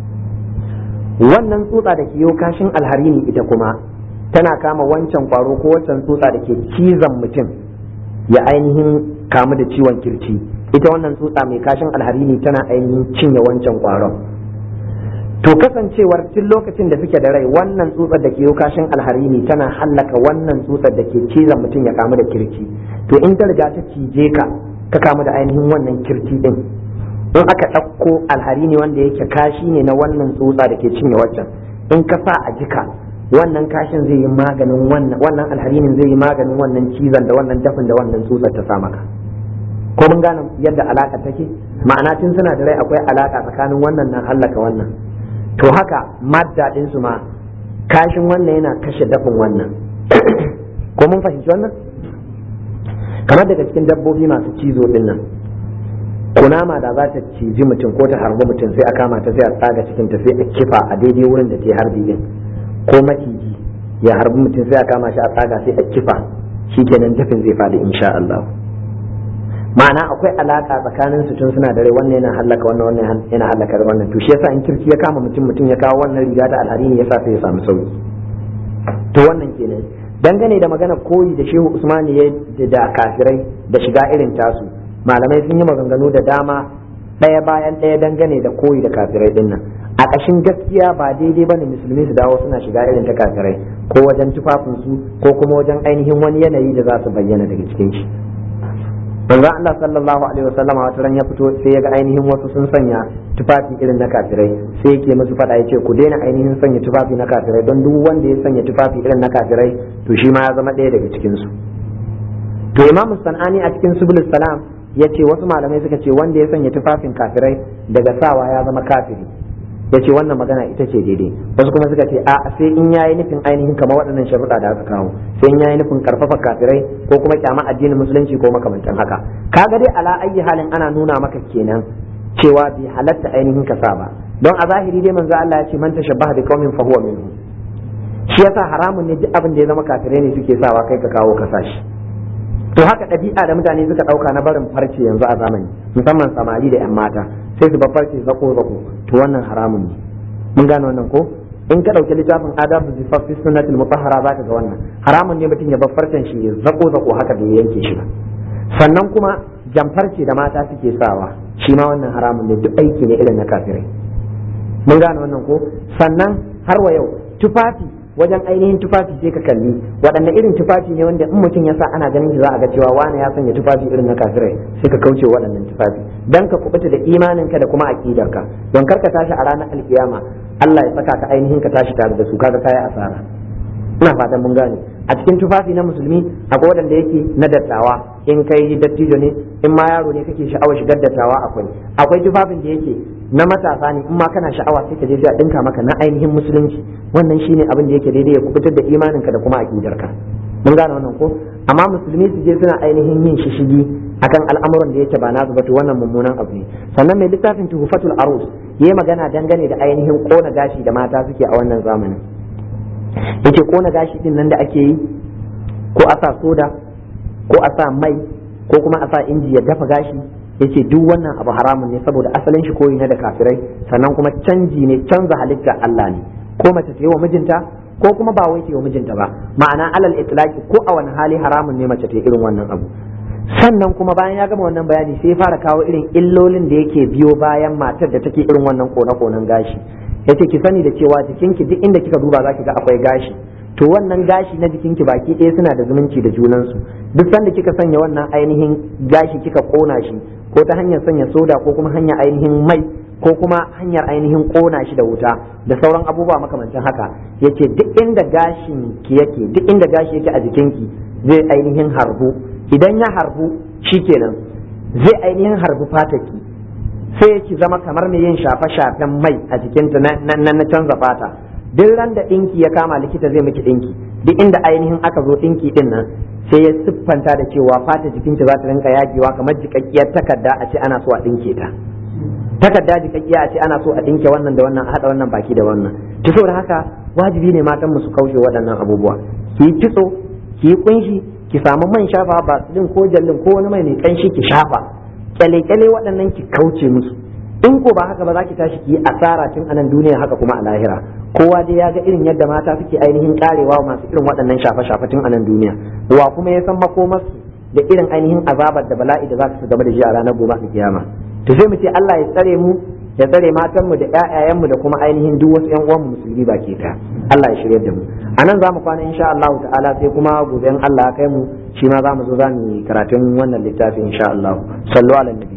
wannan tsutsa da ke yi kashin alharini ita kuma tana kama wancan ƙwaro ko wancan tsutsa da ke cizon mutum ya ainihin kamu da ciwon kirci ita wannan tsutsa mai kashin alharini tana ainihin cinye wancan ƙwaron to kasancewar tun lokacin da suke da rai wannan tsutsar da ke yi kashin alharini tana hallaka wannan tsutsar da ke cizon mutum ya kamu da kirci to in ta riga ta cije ka kamu da ainihin wannan kirci din in aka ɗauko alharini wanda yake kashi ne na wannan tsutsa da ke cinye waccan in ka sa a jika wannan kashin zai yi maganin wannan alharinin zai yi maganin wannan cizon da wannan dafin da wannan tsutsar ta sa maka ko mun gane yadda alaka take ma'ana tun suna da rai akwai alaka tsakanin wannan na hallaka wannan to haka madda din su ma kashin wannan yana kashe dafin wannan ko mun fahimci wannan kamar daga cikin dabbobi masu cizo din nan kunama da za ta ciji mutum ko ta harbi mutum sai a kama ta sai a tsaga cikin ta sai a kifa a daidai wurin da ta harbi din ko maciji ya harbi mutum sai a kama shi a tsaga sai a kifa shikenan dafin zai fadi insha Allah ma'ana akwai alaka tsakanin su tun suna da rai wannan yana halaka wannan yana halaka wannan to shi yasa in kirki ya kama mutum ya kawo wannan riga da alharini yasa sai ya samu sauki to wannan kenan dangane da magana koyi da Shehu Usman ya da kafirai da shiga irin tasu malamai sun yi maganganu da dama ɗaya bayan ɗaya dangane da koyi da kafirai din nan a ƙashin gaskiya ba daidai bane musulmi su dawo suna shiga irin ta kafirai ko wajen tufafinsu ko kuma wajen ainihin wani yanayi da za su bayyana daga cikin shi manzo Allah sallallahu alaihi wasallam wata ran ya fito sai ya ga ainihin wasu sun sanya tufafi irin na kafirai sai yake musu fada yace ku daina ainihin sanya tufafi na kafirai don duk wanda ya sanya tufafi irin na kafirai to shi ma ya zama ɗaya daga cikin su to Imam Sanani a cikin Subul Salam yace wasu malamai suka ce wanda ya sanya tufafin kafirai daga sawa ya zama kafiri yace wannan magana ita ce daidai wasu kuma suka ce a sai in yayi nufin ainihin kamar waɗannan sharuɗa da aka kawo sai in yayi nufin karfafa kafirai ko kuma kyama addinin musulunci ko makamantan haka kaga dai ala ayyi halin ana nuna maka kenan cewa bai halatta ainihin ka sa ba don a zahiri dai manzo Allah ya ce man tashabbaha bi qaumin fa huwa minhum shi yasa haramun ne duk abin da ya zama kafirai ne suke sawa kai ka kawo ka sashi to haka ɗabi'a da mutane suka ɗauka na barin farce yanzu a zamani musamman samari da 'yan mata sai su bar farce zako to wannan haramun ne mun gane wannan ko in ka ɗauki littafin adabu zifaf fi sunnatul mutahhara zaka ga wannan haramun ne mutum ya bar farcen shi ya zako haka da ya yanke shi ba sannan kuma jamfarce da mata suke sawa shi ma wannan haramun ne duk aiki ne irin na kafirai mun gane wannan ko sannan har wa yau tufafi wajen ainihin tufafi sai ka kalli waɗanne irin tufafi ne wanda in mutum ya sa ana ganin shi za a ga cewa wani ya sanya tufafi irin na kafirai sai ka kauce waɗannan tufafi dan ka kubuta da imaninka da kuma aqidarka don karka tashi a ranar alkiyama Allah ya saka ka ainihin ka tashi tare da su kaga kai asara ina fatan mun gane a cikin tufafi na musulmi akwai waɗanda yake na dattawa in kai dattijo ne in ma yaro ne kake sha'awar shigar dattawa akwai tufafin da yake na matasa ne in ma kana sha'awa sai ka je a dinka maka na ainihin musulunci wannan shine abin da yake daidai ya kubutar da imaninka da kuma aqidarka mun gane wannan ko amma musulmi su je suna ainihin yin shishigi akan al'amuran da yake ba nasu ba to wannan mummunan abu ne sannan mai littafin Tuhfatul Arus yayi magana dangane da ainihin kona gashi da mata suke a wannan zamanin yace kona gashi din nan da ake yi ko a sa soda ko a sa mai ko kuma a sa inji ya dafa gashi yace duk wannan abu haramun ne saboda asalin shi koyi ne da kafirai, sannan kuma canji ne, canza halitta Allah ne, ko mace ta yi wa mijinta ko kuma ba wai ta yi wa mijinta ba, ma'ana alal itlaqi ko a wani hali haramun ne mace ta yi irin wannan abu. Sannan kuma bayan ya gama wannan bayani sai ya fara kawo irin illolin da yake biyo bayan matar da take irin wannan kone-konen gashi. Yace ki sani da cewa jikinki duk inda kika duba zaki ga akwai gashi, to wannan gashi na jikinki baki ɗaya suna da zumunci da junansu. Duk sanda kika sanya wannan ainihin gashi kika kona shi, ko ta hanyar sanya soda ko kuma hanyar ainihin mai ko kuma hanyar ainihin kona shi da wuta da sauran abubuwa makamancin haka, yace duk inda gashin ki yake, duk inda gashi yake a jikinki zai ainihin harbu. Idan ya harbu shikenan zai ainihin harbu fataki, sai ki zama kamar mai yin shafe-shafen mai a jikinta na canza fata. Duk ran da ɗinki ya kama likita zai miki ɗinki, duk inda ainihin aka zo ɗinki ɗin nan sai ya siffanta da cewa fata jikinki za ta rinka yagewa kamar jikakkiyar takarda a ce ana so a ɗinke ta. Takarda jikakkiya a ce ana so a ɗinke wannan da wannan, a haɗa wannan baki da wannan. To saboda haka wajibi ne matan mu su kaushe waɗannan abubuwa. Ki yi kitso, ki yi kunshi, ki samu man shafa basilin ko jallin ko wani mai kanshi ki shafa, kyale-kyale waɗannan ki kauce musu. In ko ba haka ba za ki tashi ki yi asara tun anan duniya haka kuma a lahira. Kowa dai ya ga irin yadda mata suke ainihin karewa masu irin waɗannan shafe-shafe tun anan duniya, wa kuma ya san makomarsu da irin ainihin azabar da bala'i da za su gaba da shi a ranar gobe a kiyama. To sai mu ce Allah ya tsare mu, ya tsare matanmu da ƴaƴayenmu da kuma ainihin duk wasu ƴan uwanmu musulmi baki ɗaya. Allah ya shirye da mu. A nan za mu kwana insha Allah ta'ala, sai kuma gobe in Allah ya kai mu shi ma za mu zo za mu yi karatun wannan littafin insha Allah. Sallu ala nabi.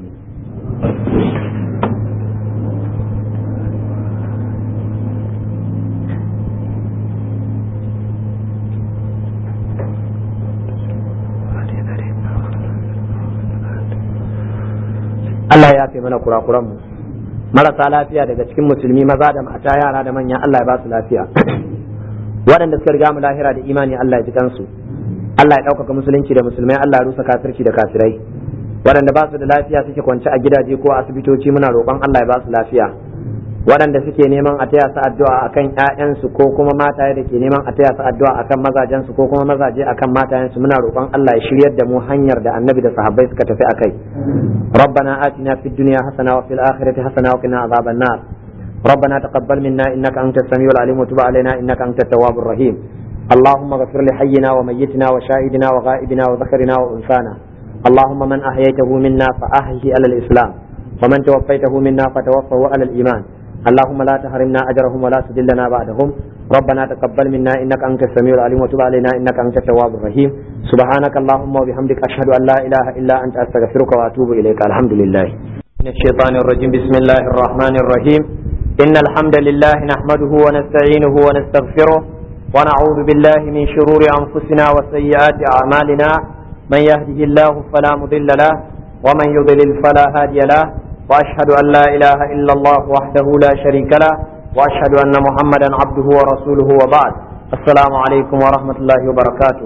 Allah ya fi mana kurakuran mu. Marasa lafiya daga cikin musulmi maza da mata, yara da manya, Allah ya ba su lafiya. Waɗanda suka riga mu lahira da imani, Allah ya ji kansu. Allah ya ɗaukaka musulunci da musulmai, Allah ya rusa kafirci da kafirai. Waɗanda ba su da lafiya suke kwance a gidaje ko a asibitoci, muna roƙon Allah ya ba su lafiya. Waɗanda suke neman a taya su addu'a akan ƴaƴansu ko kuma mataye da ke neman a taya su addu'a akan mazajensu ko kuma mazaje akan matayensu, muna roƙon Allah ya shiryar da mu hanyar da Annabi da sahabbai suka tafi akai. ربنا آتنا في الدنيا حسنة وفي الآخرة حسنة وقنا عذاب النار. ربنا تقبل منا إنك أنت السميع العليم وتب علينا إنك أنت التواب الرحيم. اللهم اغفر لحينا وميتنا وشاهدنا وغائبنا وذكرنا وأنثانا. اللهم من أحييته منا فأحيه على الإسلام، ومن توفيته منا فتوفه على الإيمان. اللهم لا تحرمنا أجرهم ولا تذلنا بعدهم. ربنا تقبل منا إنك أنت السميع العليم وتب علينا إنك أنت التواب الرحيم. سبحانك اللهم وبحمدك أشهد أن لا إله إلا أنت أستغفرك وأتوب إليك. الحمد لله. من الشيطان الرجيم. بسم الله الرحمن الرحيم. إن الحمد لله نحمده ونستعينه ونستغفره ونعوذ بالله من شرور أنفسنا وسيئات أعمالنا. من يهده الله فلا مضل له ومن يضلل فلا هادي له، وأشهد أن لا إله إلا الله وحده لا شريك له، وأشهد أن محمدا عبده ورسوله، وبعد. السلام عليكم ورحمة الله وبركاته.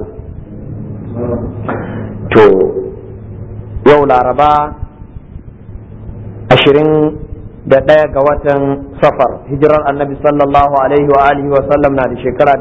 To yau Laraba 21 ga watan Safar, hijirar Annabi sallallahu alaihi wa alihi wa sallam na da shekara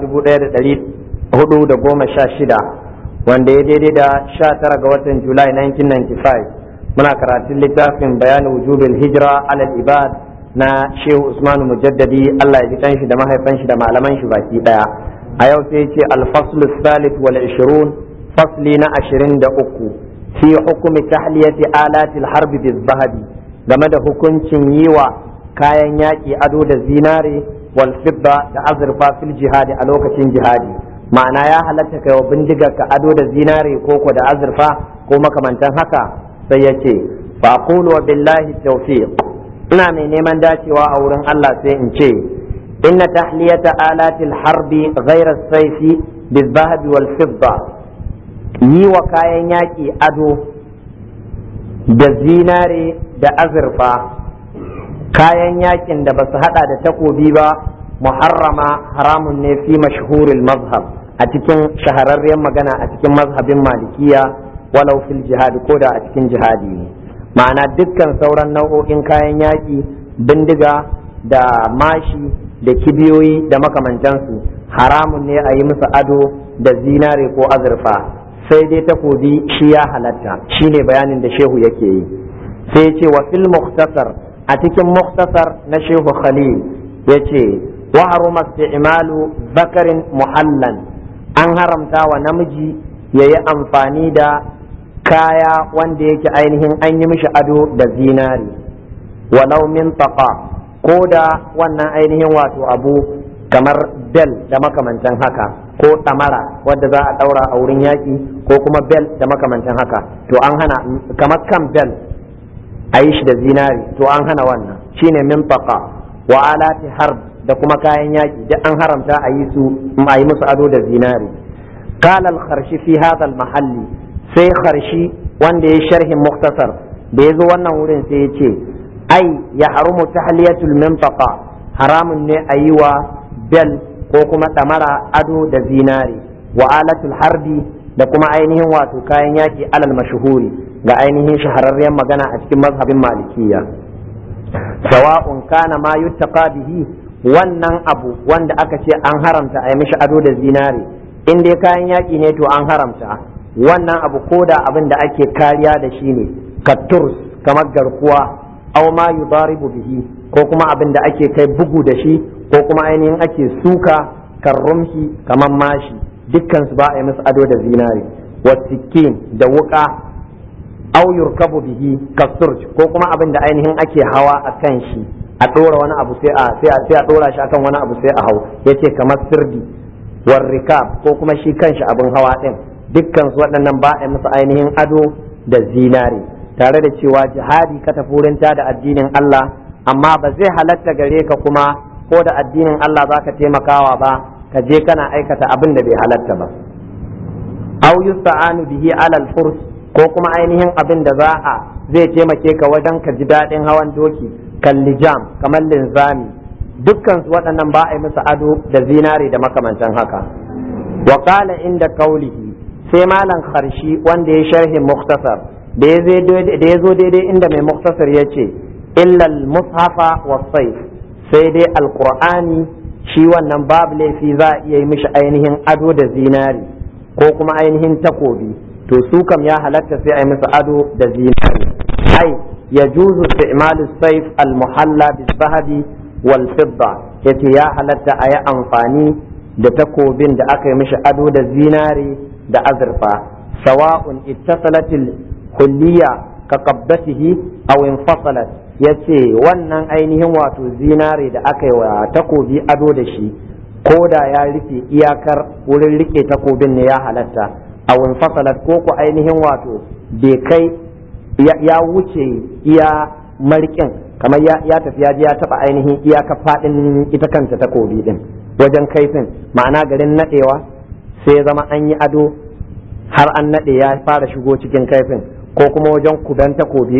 1416, wanda ya daidai da 19 ga watan Julai 1995. Muna karatun littafin bayanin wujubil hijira alal ibad na Shehu Usman Mujaddadi, Allah ya ji kanshi da mahaifan shi da malaman shi baki daya. A yau sai ce al-fasl al-thalith wal 20, fasli na 23, fi hukumi tahliyati alati al-harb bil-zahabi, game da hukuncin yi wa kayan yaƙi ado da zinare wal fidda da azurfa fil jihadi a lokacin jihadi. Ma'ana ya halatta kai wa bindigar ka ado da zinare ko da azurfa ko makamantan haka. Sai ya ce fa aqulu wa billahi tawfiq, ina mai neman dacewa a wurin Allah sai in ce inna tahliyata alati al-harbi ghayra as-sayfi bil-zahabi wal fidda, yi wa kayan yaƙi ado da zinare da azurfa, kayan yaƙin da ba su hada da takobi ba, muharrama, haramun ne fi mashhuril mazhab, a cikin shahararren magana a cikin mazhabin malikiya, walau fil jihadi, ko da a cikin jihadi ne. Ma'ana dukkan sauran nau'o'in kayan yaƙi, bindiga da mashi da kibiyoyi da makamantansu, haramun ne a yi musu ado da zinare ko azurfa, sai dai takobi shi ya halatta. Shine bayanin da shehu yake yi. sai ce wa fil mukhtasar a cikin mukhtasar na Shehu Khalil yace wa haruma isti'malu zakarin muhallan, an haramta wa namiji yayi amfani da kaya wanda yake ainihin an yi mishi ado da zinari, walau min taqa, ko da wannan ainihin wato abu kamar bel da makamantan haka, ko ɗamara wadda za a ɗaura a wurin yaƙi, ko kuma bel da makamantan haka, to an hana, kamar kan bel a yi shi da zinari, to an hana wannan shine min taqa. Wa alati harb, da kuma kayan yaƙi duk an haramta a yi musu ado da zinari. Qala al-Kharshi fi hadha al-mahalli, sai Kharshi wanda ya sharhin muktasar da ya zo wannan wurin sai ya ce ai ya harumu tahliyatul mintaqa, haramun ne a yi wa bel ko kuma ɗamara ado da zinari, wa alatul harbi da kuma ainihin wato kayan yaki alal mashhuri ga ainihin shahararren magana a cikin mazhabin malikiya. Sawa'un kana ma yuttaqa bihi, wannan abu wanda aka ce an haramta a yi mishi ado da zinari, in dai kayan yaki ne to an haramta wannan abu, ko da abin da ake kariya da shi ne, katturs kamar garkuwa, aw ma yudaribu bihi, ko kuma abin da ake kai bugu da shi, ko kuma ainihin ake suka karrumhi kamar mashi, dukkan su ba a yi musu ado da zinari. Wasikin da wuka, aw yurkabu bihi kasurj, ko kuma abin da ainihin ake hawa a kan shi, a ɗora wani abu sai a ɗora shi akan wani abu sai a hau, yace kamar sirdi, warrikab, ko kuma shi kanshi abin hawa din, dukkan su waɗannan ba a musu ainihin ado da zinari, tare da cewa jihadi ka tafi wurin da addinin Allah, amma ba zai halatta gare ka kuma ko da addinin Allah za ka taimakawa ba ka je kana aikata abin da bai halatta ba. Aw yusta'anu bihi alal furs, ko kuma ainihin abin da zai taimake ka wajen ka ji daɗin hawan doki, kallijam kamar linzami, dukkan su waɗannan ba a yi musu ado da zinari da makamantan haka. Wa qala inda qawlihi, sai malam Kharshi wanda ya sharhin muktasar da ya zo daidai inda mai muktasar ya ce illal mushafa wa saif, sai dai alqur'ani shi wannan babu laifi za a iya yi mishi ainihin ado da zinari ko kuma ainihin takobi, to su kam ya halatta sai a yi musu ado da zinari. ai yajuzu isti'malu saif al-muhalla bil-zahabi wal fidda, yace ya halatta a yi amfani da takobin da aka yi mishi ado da zinari da azurfa, sawa'un ittasalatil kulliya ka qabdatihi aw infasalat, yace wannan ainihin wato zinari da aka yi wa takobi ado da shi, ko da ya rufe iyakar wurin rike takobin ne ya halatta, aw infasalat, ko ku ainihin wato bai kai ya wuce iya markin, kamar ya tafi ya je ya taba ainihin iyaka fadin ita kanta takobi din wajen kaifin, ma'ana garin nadewa sai ya zama an yi ado har an nade ya fara shigo cikin kaifin, ko kuma wajen kuban takobi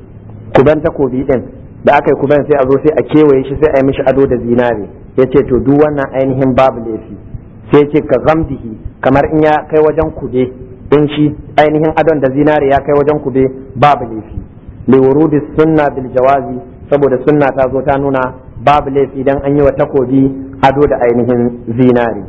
din da aka yi kuban sai a zo sai a kewaye shi sai a yi mishi ado da zinare, ya ce to duk wannan ainihin babu laifi. sai ce ka gamdihi, kamar in ya kai wajen kube, in shi ainihin adon da zinare ya kai wajen kube babu laifi. liwurudi sunna bil jawazi, saboda sunna ta zo ta nuna babu laifi dan an yi wa takobi ado da ainihin zinari.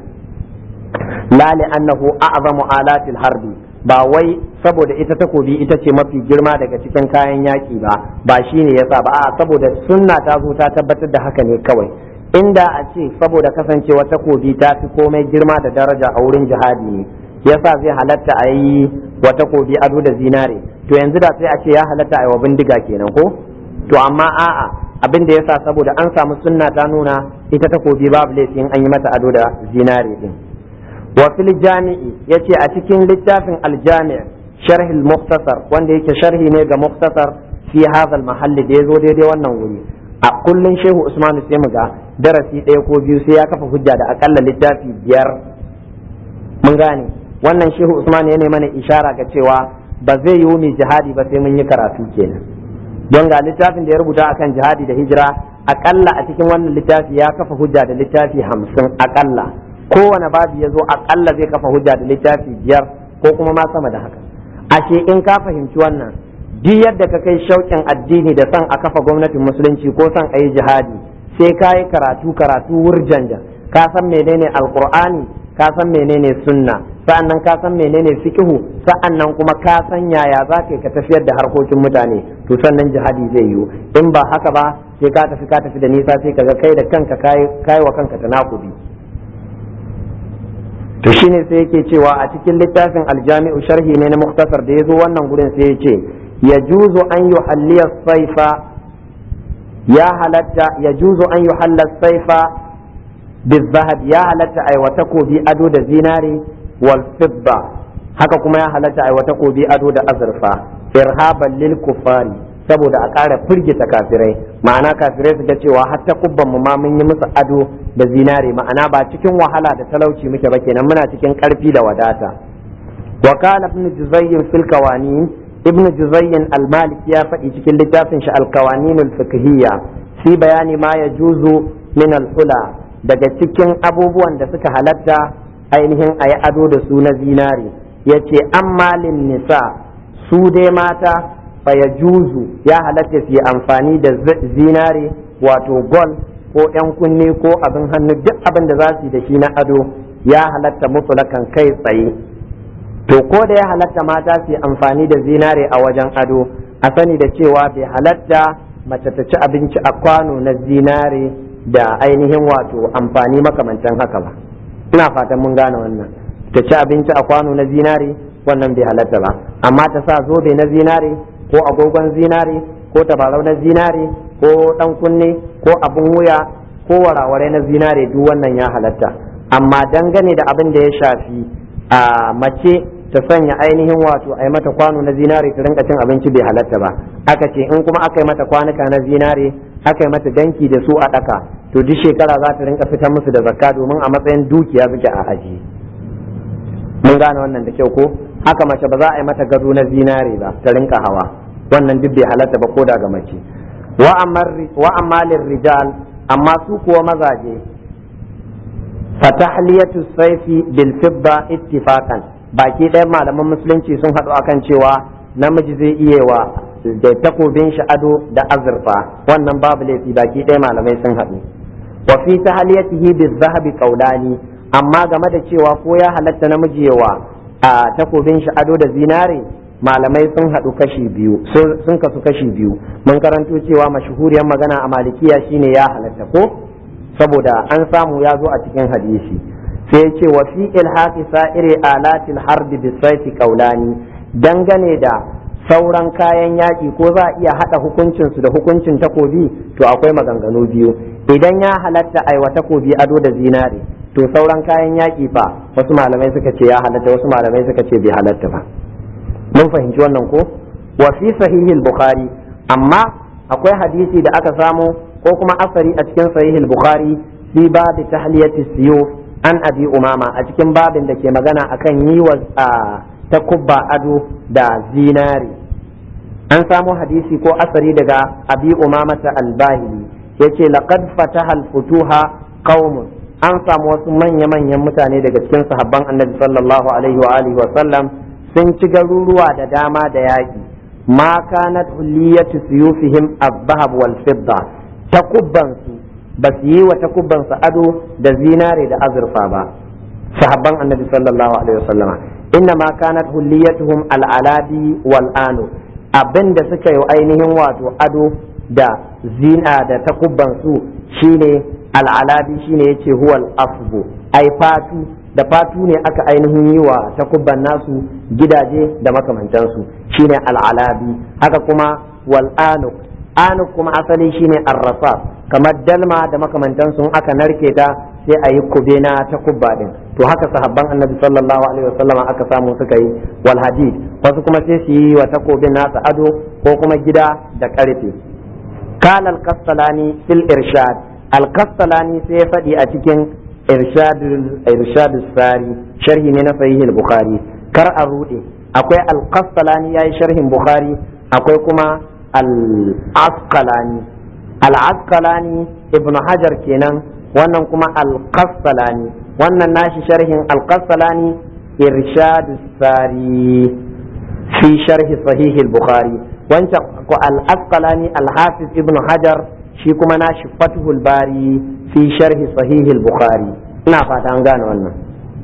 la li annahu a'zamu alatil harbi, ba wai saboda ita takobi ita ce mafi girma daga cikin kayan yaki ba shine yasa ba, a saboda sunna ta zo ta tabbatar da haka ne kawai. inda a ce saboda kasancewa takobi ta fi komai girma da daraja a wurin jihadi ne yasa zai halatta a yi wa takobi ado da zinare, to yanzu da sai a ce ya halatta a yi wa bindiga kenan ko? to amma a'a, abin da yasa saboda an samu sunna ta nuna ita takobi babu laifin an yi mata ado da zinare din. wa fil jami'i, yace a cikin littafin al-jami' sharh al-mukhtasar, wanda yake sharhi ne ga mukhtasar fi hadha al-mahall da yazo daidai wannan wuri. a kullun shehu Usman sai mu ga darasi ɗaya ko biyu sai ya kafa hujja da akalla littafi 5. mun gane wannan shehu Usman ya ne mana ishara ga cewa ba zai yi mu jihadi ba sai mun yi karatu kenan, don ga littafin da ya rubuta akan jihadi da hijira akalla a cikin wannan littafi ya kafa hujja da littafi 50 akalla, kowane babu ya zo akalla zai kafa hujja da littafi 5 ko kuma ma sama da haka. ashe in ka fahimci wannan, duk yadda ka kai shauƙin addini da son a kafa gwamnatin musulunci ko son a yi jihadi, sai ka yi karatu wurjanja, ka san menene alqur'ani, ka san menene sunna, sa'annan ka san menene fiqhu, sa'annan kuma ka san yaya za ka tafiyar da harkokin mutane, to sannan jihadi zai yiwu. In ba haka ba sai ka tafi da nisa, sai kaga kai da kanka kai wa kanka tanakudi. To shine sai yake cewa a cikin littafin aljami'u sharhi ne na muktasar da yazo wannan gurin sai yace yajuzu an yuhalliya saifa, ya halatta yajuzu an yuhalla saifa bizahab, ya halatta ai wata kobi ado da zinari wal fidda, haka kuma ya halatta ai wata kobi ado da azurfa, irhaban lil kufari, saboda a ƙara firgita kafirai, ma'ana kafirai su ga cewa har ta kubban mu ma mun yi musu ado da zinare, ma'ana ba cikin wahala da talauci muke ba kenan, muna cikin ƙarfi da wadata. wa kana ibn juzayyin fil qawanin, ibn juzayyin al-maliki ya faɗi cikin littafin shi al-qawanin al-fiqhiyya fi bayani ma yajuzu min al-hula, daga cikin abubuwan da suka halatta ainihin ayi ado da su na zinare, yace amma lin nisa, su dai mata fa yajuzu, ya halatta su yi amfani da zinare wato gold ko yan kunne ko abin hannu, duk abin da za su yi da shi na ado ya halatta mutlakan kai tsaye. To ko da ya halatta mata su yi amfani da zinare a wajen ado, a sani da cewa bai halatta mace ta ci abinci a kwano na zinare da ainihin wato amfani makamantan haka ba. Ina fatan mun gane wannan. Ta ci abinci a kwano na zinare wannan bai halatta ba, amma ta sa zobe na zinare ko agogon zinare ko tabarau na zinare ko dan kunne ko abun wuya ko warawarai na zinare, duk wannan ya halatta. Amma dangane da abin da ya shafi a mace ta sanya ainihin wato a yi mata kwano na zinare ta rinka cin abinci bai halatta ba. Aka ce in kuma aka yi mata kwanuka na zinare aka yi mata danki da su a daka, to duk shekara za ta rinka fitar musu da zakka, domin a matsayin dukiya suke a aji. Mun gane wannan da kyau ko? Haka mace ba za a yi mata gado na zinare ba ta rinka hawa, wannan duk bai halatta ba ko daga mace. wa amma rijal, amma su kuwa mazaje fatahliyatu saifi bil fidda ittifaqan, baki ɗayan malaman musulunci sun haɗu akan cewa namiji zai iya wa da takobin shi ado da azurfa, wannan babu laifi, baki ɗaya malamai sun haɗu. wa fi tahliyatihi bil zahabi qawlani, amma game da cewa ko ya halatta namiji yawa a takobin shi ado da zinare, malamai sun haɗu kashi biyu, sun kasu kashi biyu. Mun karanto cewa mashhuriyar magana a malikiya shine ya halatta ko, saboda an samu ya zo a cikin hadisi. Sai ce wa fi ilhaqi sa'iri alatil harbi bisayfi qawlani, dangane da sauran kayan yaƙi ko za a iya haɗa hukuncin su da hukuncin takobi, to akwai maganganu biyu. Idan ya halatta aiwa takobi ado da zinare, to sauran kayan yaƙi fa wasu malamai suka ce ya halatta, wasu malamai suka ce bai halatta ba. Mun fahimci wannan ko? wa fi sahihil bukhari, amma akwai hadisi da aka samu ko kuma asari a cikin sahihil bukhari fi babi tahliyati siyuf an abi umama, a cikin babin da ke magana akan yi wa takubba ado da zinari. An samu hadisi ko asari daga abi umama ta albahili, yace laqad fataha al-futuha qaumun, an samu wasu manya-manyan mutane daga cikin sahabban annabi sallallahu alaihi wa alihi wa sallam sun ci garuruwa da dama da yaƙi. ma kanat hulliyatu suyufihim az-zahab wal fidda, takubbansu ba su yi wa takubbansu ado da zinare da azurfa ba, sahabban annabi sallallahu alaihi wa sallama. inna ma kanat hulliyatuhum al-alabi wal anu, abinda suka yi ainihin wato ado da zina da takubbansu shine al-alabi, shine yace huwal asbu, ai fatu da fatu ne aka ainihin yi wa takubban nasu gidaje da makamantansu, shine al'alabi. Haka kuma wal anuk, anuk kuma asali shine arrasas, kamar dalma da makamantansu aka narke ta sai a yi kube na takubba din. To haka sahabban annabi sallallahu alaihi wasallam aka samu suka yi. Wal hadid, wasu kuma sai su yi wa takobin nasu ado ko kuma gida da karfe. Qala al-Qastalani fil irshad, al-Qastalani sai ya faɗi a cikin irshad sari, sharhi ne na sahih al-bukhari. Kar a rude, akwai al-Qastalani yayi sharhin bukhari, akwai kuma al-Asqalani. Al-Asqalani ibn hajar kenan, wannan kuma al-Qastalani, wannan nashi sharhin al-Qastalani irshad sari fi sharhi sahih al-bukhari. Wancan ko al-Asqalani al-Hafiz ibn hajar, shi kuma nashi fathul bari fi sharhi sahih al-bukhari. Ina fata an gane wannan.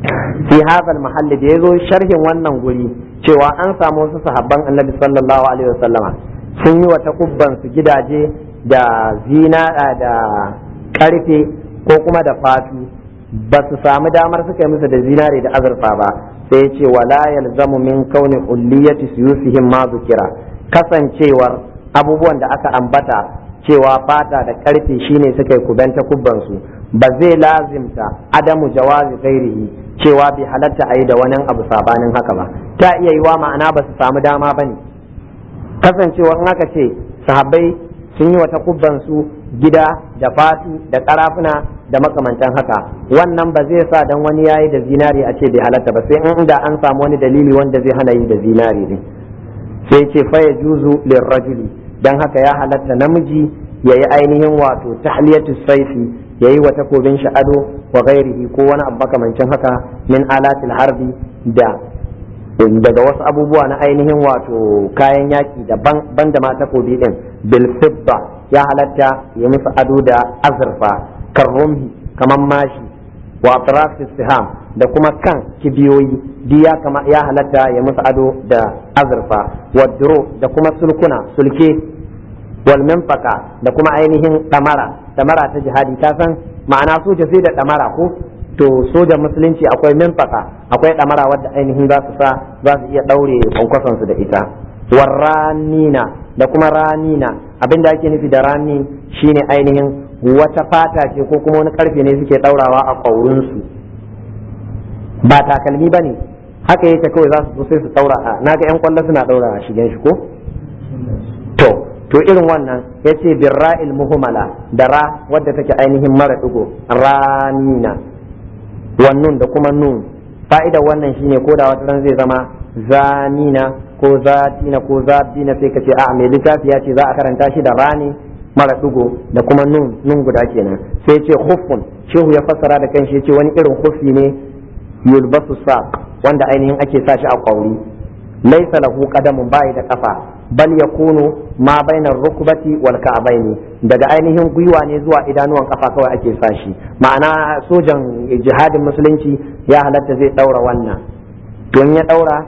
fi hadha al-mahall da yazo sharhin wannan guri cewa an samu wasu sahabban Annabi sallallahu alaihi wasallama sun yi wata kubban su gidaje da zinara da karfe ko kuma da fatu ba su samu damar suka yi musu da zinare da azurfa ba sai ya ce wala yalzamu min kauni ulliyati suyufihim ma zukira kasancewar abubuwan da aka ambata cewa fata da karfe shine suka yi kubanta kubban su ba zai lazimta adamu jawazi ghairihi cewa bai halatta a yi da wani abu sabanin haka ba ta iya yiwa ma'ana ba su samu dama ba ne kasancewar in aka ce sahabbai sun yi wata kubban su gida da fatu da karafuna da makamantan haka wannan ba zai sa dan wani yayi da zinari a ce bai halatta ba sai in da an samu wani dalili wanda zai hana yi da zinari ne sai ce fa yajuzu lirrajuli dan haka ya halatta namiji yayi ainihin wato tahliyatu saifi yayi wa takobin shi ado wa ghairihi ko wani abu makamancin haka min alatil harbi daga wasu abubuwa na ainihin wato kayan yaki daban banda ma takobi din bil fidda ya halatta ya musu ado da azurfa karrumhi kaman mashi wa atraf istiham da kuma kan kibiyoyi ya halatta ya musu ado da azurfa wa duro da kuma sulke wal minfaka da kuma ainihin damara ta jihadi ta san ma'ana soja sai da damara ko to sojan musulunci akwai minfaka akwai damara wadda ainihin za su iya daure kwankwason su da ita warranina da kuma ranina abinda ake nufi da rani shine ainihin wata fata ce ko kuma wani karfe ne suke daurawa a kaurin su ba takalmi bane haka yake kawai za su zo sai su daura naga yan kwallo suna daura a shigen shi ko to irin wannan yace birra'il muhmala da ra wadda take ainihin mara digo ranina wannan da kuma nun fa'idar wannan shine ko da wata ran zai zama zanina ko zatina ko zabina sai ka ce a mai littafi ya ce za a karanta shi da rani mara digo da kuma nun guda kenan sai ce khuffun shehu ya fassara da kanshi yace wani irin khuffi ne yulbasu saq wanda ainihin ake sa shi a kauri laysa lahu qadamun bai da kafa bal yakunu ma bainar rukbati wal ka'baini daga ainihin gwiwa ne zuwa idanuwan kafa kawai ake sa shi ma'ana sojan jihadin musulunci ya halatta zai daura wannan to in ya daura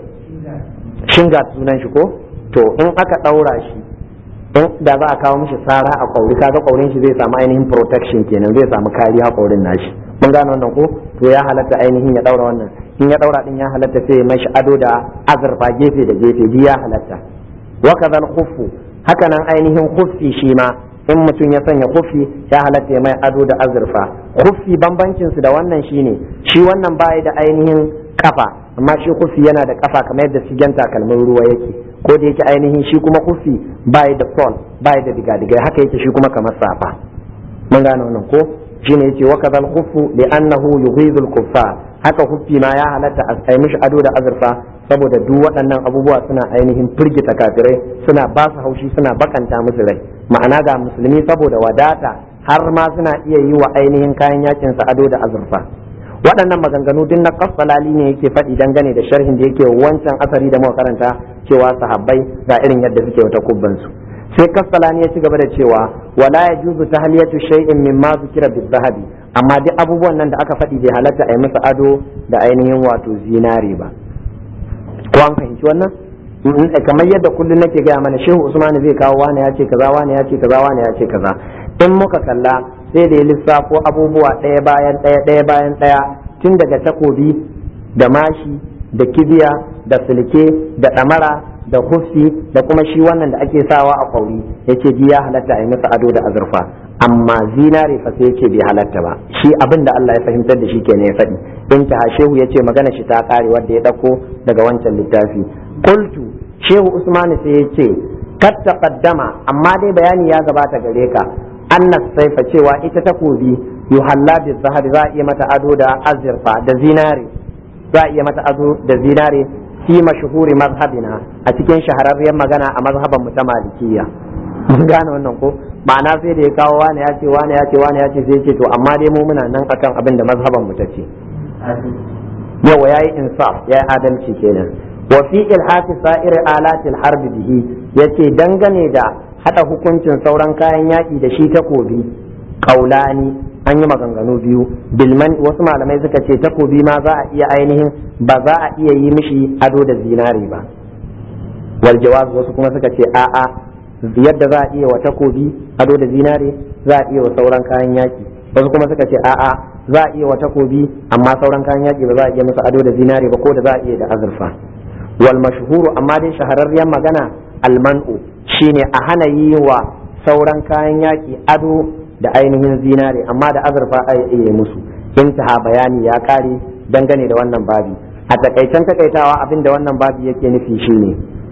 shinga sunan shi ko to in aka daura shi in da za a kawo mishi sara a kauri kaga kaurin shi zai samu ainihin protection kenan zai samu kariya kaurin nashi mun gane wannan ko to ya halatta ainihin ya daura wannan in ya daura din ya halatta sai ya mashi ado da azurfa gefe da gefe ya halatta wa kadhal khuffu haka nan ainihin khuffi shi ma in mutum ya sanya khuffi ya halatta ya mai ado da azurfa khuffi bambancin su da wannan shine shi wannan bai da ainihin kafa amma shi khuffi yana da kafa kamar yadda sigen takalmin ruwa yake ko da yake ainihin shi kuma khuffi bai da sol bai da digadigai haka yake shi kuma kamar safa mun gane wannan ko shine yace wa kadhal khuffu li annahu yughidul kuffar haka khuffi ma ya halatta a sai mishi ado da azurfa saboda duk waɗannan abubuwa suna ainihin firgita kafirai suna ba su haushi suna bakanta musu rai ma'ana ga musulmi saboda wadata har ma suna iya yi wa ainihin kayan yakin sa ado da azurfa waɗannan maganganu duk na Qasbalani ne yake faɗi dangane da sharhin da yake wancan asari da muka karanta cewa sahabbai ga irin yadda suke wata kubban su sai Qasbalani ya ci gaba da cewa wala yajuzu tahliyatu shay'in mimma zukira bizahabi amma duk abubuwan nan da aka faɗi bai halatta a yi musu ado da ainihin wato zinare ba ko an fahimci wannan kamar yadda kullum nake gaya mana shehu usman zai kawo wani ya ce kaza wani ya ce kaza wani ya ce kaza in muka kalla sai da ya lissafo abubuwa ɗaya bayan ɗaya tun daga takobi da mashi da kibiya da silke da ɗamara da huffi da kuma shi wannan da ake sawa a kwauri yace ji ya halatta a yi masa ado da azurfa amma zinare fa sai yace bai halatta ba shi abin da Allah ya fahimtar da shi kenan ya faɗi in ta shehu yace magana shi ta kare wanda ya dauko daga wancan littafi qultu shehu usman sai yace kat taqaddama amma dai bayani ya gabata gare ka annas saifa cewa ita takobi yuhalla bi zahabi za a iya mata ado da azurfa da zinare za a iya mata ado da zinare fi mashhuri mazhabina a cikin shahararriyar magana a mazhaban mu ta malikiyya mun gane wannan ko ma'ana sai da ya kawo wani ya ce wani ya ce wani ya ce sai ce to amma dai mu muna nan akan abin da mazhaban mu ta ce yawa yayi insaf yayi adalci kenan wa fi ilhati sa'ir alatil harbi bihi yace dangane da hada hukuncin sauran kayan yaki da shi takobi qaulani an yi maganganu biyu bilman wasu malamai suka ce takobi ma za a iya ainihin ba za a iya yi mishi ado da zinare ba wal jawaz wasu kuma suka ce a'a yadda za a iya wa takobi ado da zinare za a iya wa sauran kayan yaki wasu kuma suka ce a'a za a iya wa takobi amma sauran kayan yaki ba za a iya musu ado da zinare ba ko da za a iya da azurfa wal mashhuru amma dai shahararriyar magana al man'u shine a hana yi wa sauran kayan yaki ado da ainihin zinare amma da azurfa a iya musu intaha bayani ya kare dangane da wannan babi a takaicen takaitawa abin da wannan babi yake nufi shine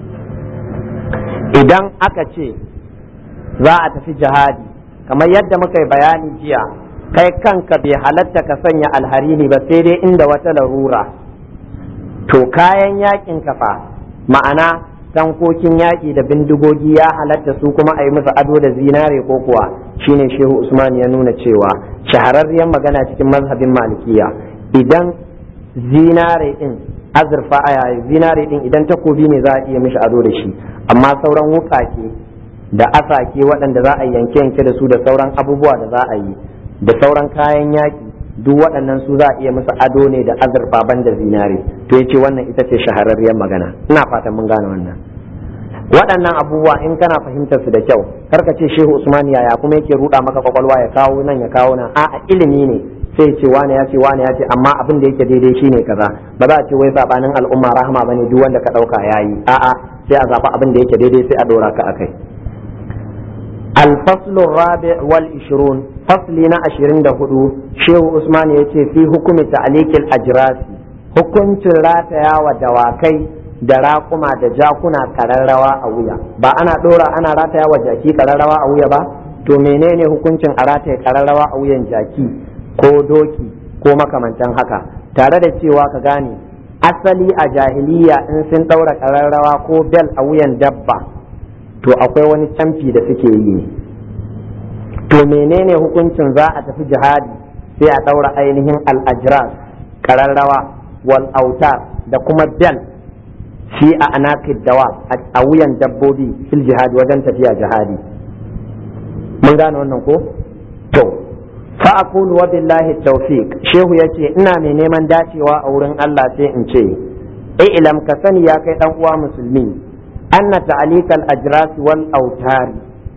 idan aka ce za a tafi jihadi kamar yadda muka yi bayani jiya kai kanka bai halatta ka sanya alharini ba sai dai inda wata larura to kayan yakin kafa ma'ana tankokin yaƙi da bindigogi ya halatta su kuma a yi musu ado da zinare ko kuwa shine shehu usman ya nuna cewa shahararriyar magana cikin mazhabin malikiya idan zinare din azurfa zinare din idan takobi ne za a iya mishi ado da shi amma sauran wukake da asake waɗanda za a yanke da su da sauran abubuwa da za a yi da sauran kayan yaƙi duk waɗannan su za a iya musu ado ne da azurfa banda zinare to yace wannan ita ce shahararriyar magana ina fatan mun gane wannan waɗannan abubuwa in kana fahimtar su da kyau karka ce shehu usman yaya kuma yake ruɗa maka kwakwalwa ya kawo nan ya kawo nan a'a ilimi ne sai ce wane ya ce wane ya ce amma abin da yake daidai shine kaza ba za a ce wai sabanin al'umma rahama bane duk wanda ka ɗauka yayi a'a sai a zaɓi abin da yake daidai sai a ɗora ka akai الفصل الرابع والعشرون فصلنا 24 شيخ عثمان يتي في حكم تعليق الأجراس حكم rataya wa dawakai da raƙuma da jakuna kararrawa a wuya ba ana ɗora ana rataya wa jaki kararrawa a wuya ba to menene hukuncin a rataya kararrawa a wuyan jaki ko doki ko makamantan haka tare da cewa ka gane asali a jahiliya in sun ɗaura kararrawa ko bel a wuyan dabba to akwai wani camfi da suke yi ne to menene hukuncin za a tafi jihadi sai a ɗaura ainihin al-ajras kararrawa wal autar da kuma bel fi a anaqid dawa a wuyan dabbobi fil jihadi wajen tafiya jihadi mun gane wannan ko to fa aqulu wa billahi tawfiq shehu yace ina mai neman dacewa a wurin Allah sai in ce ilam ka sani ya kai dan uwa musulmi anna ta'alikal ajras wal autari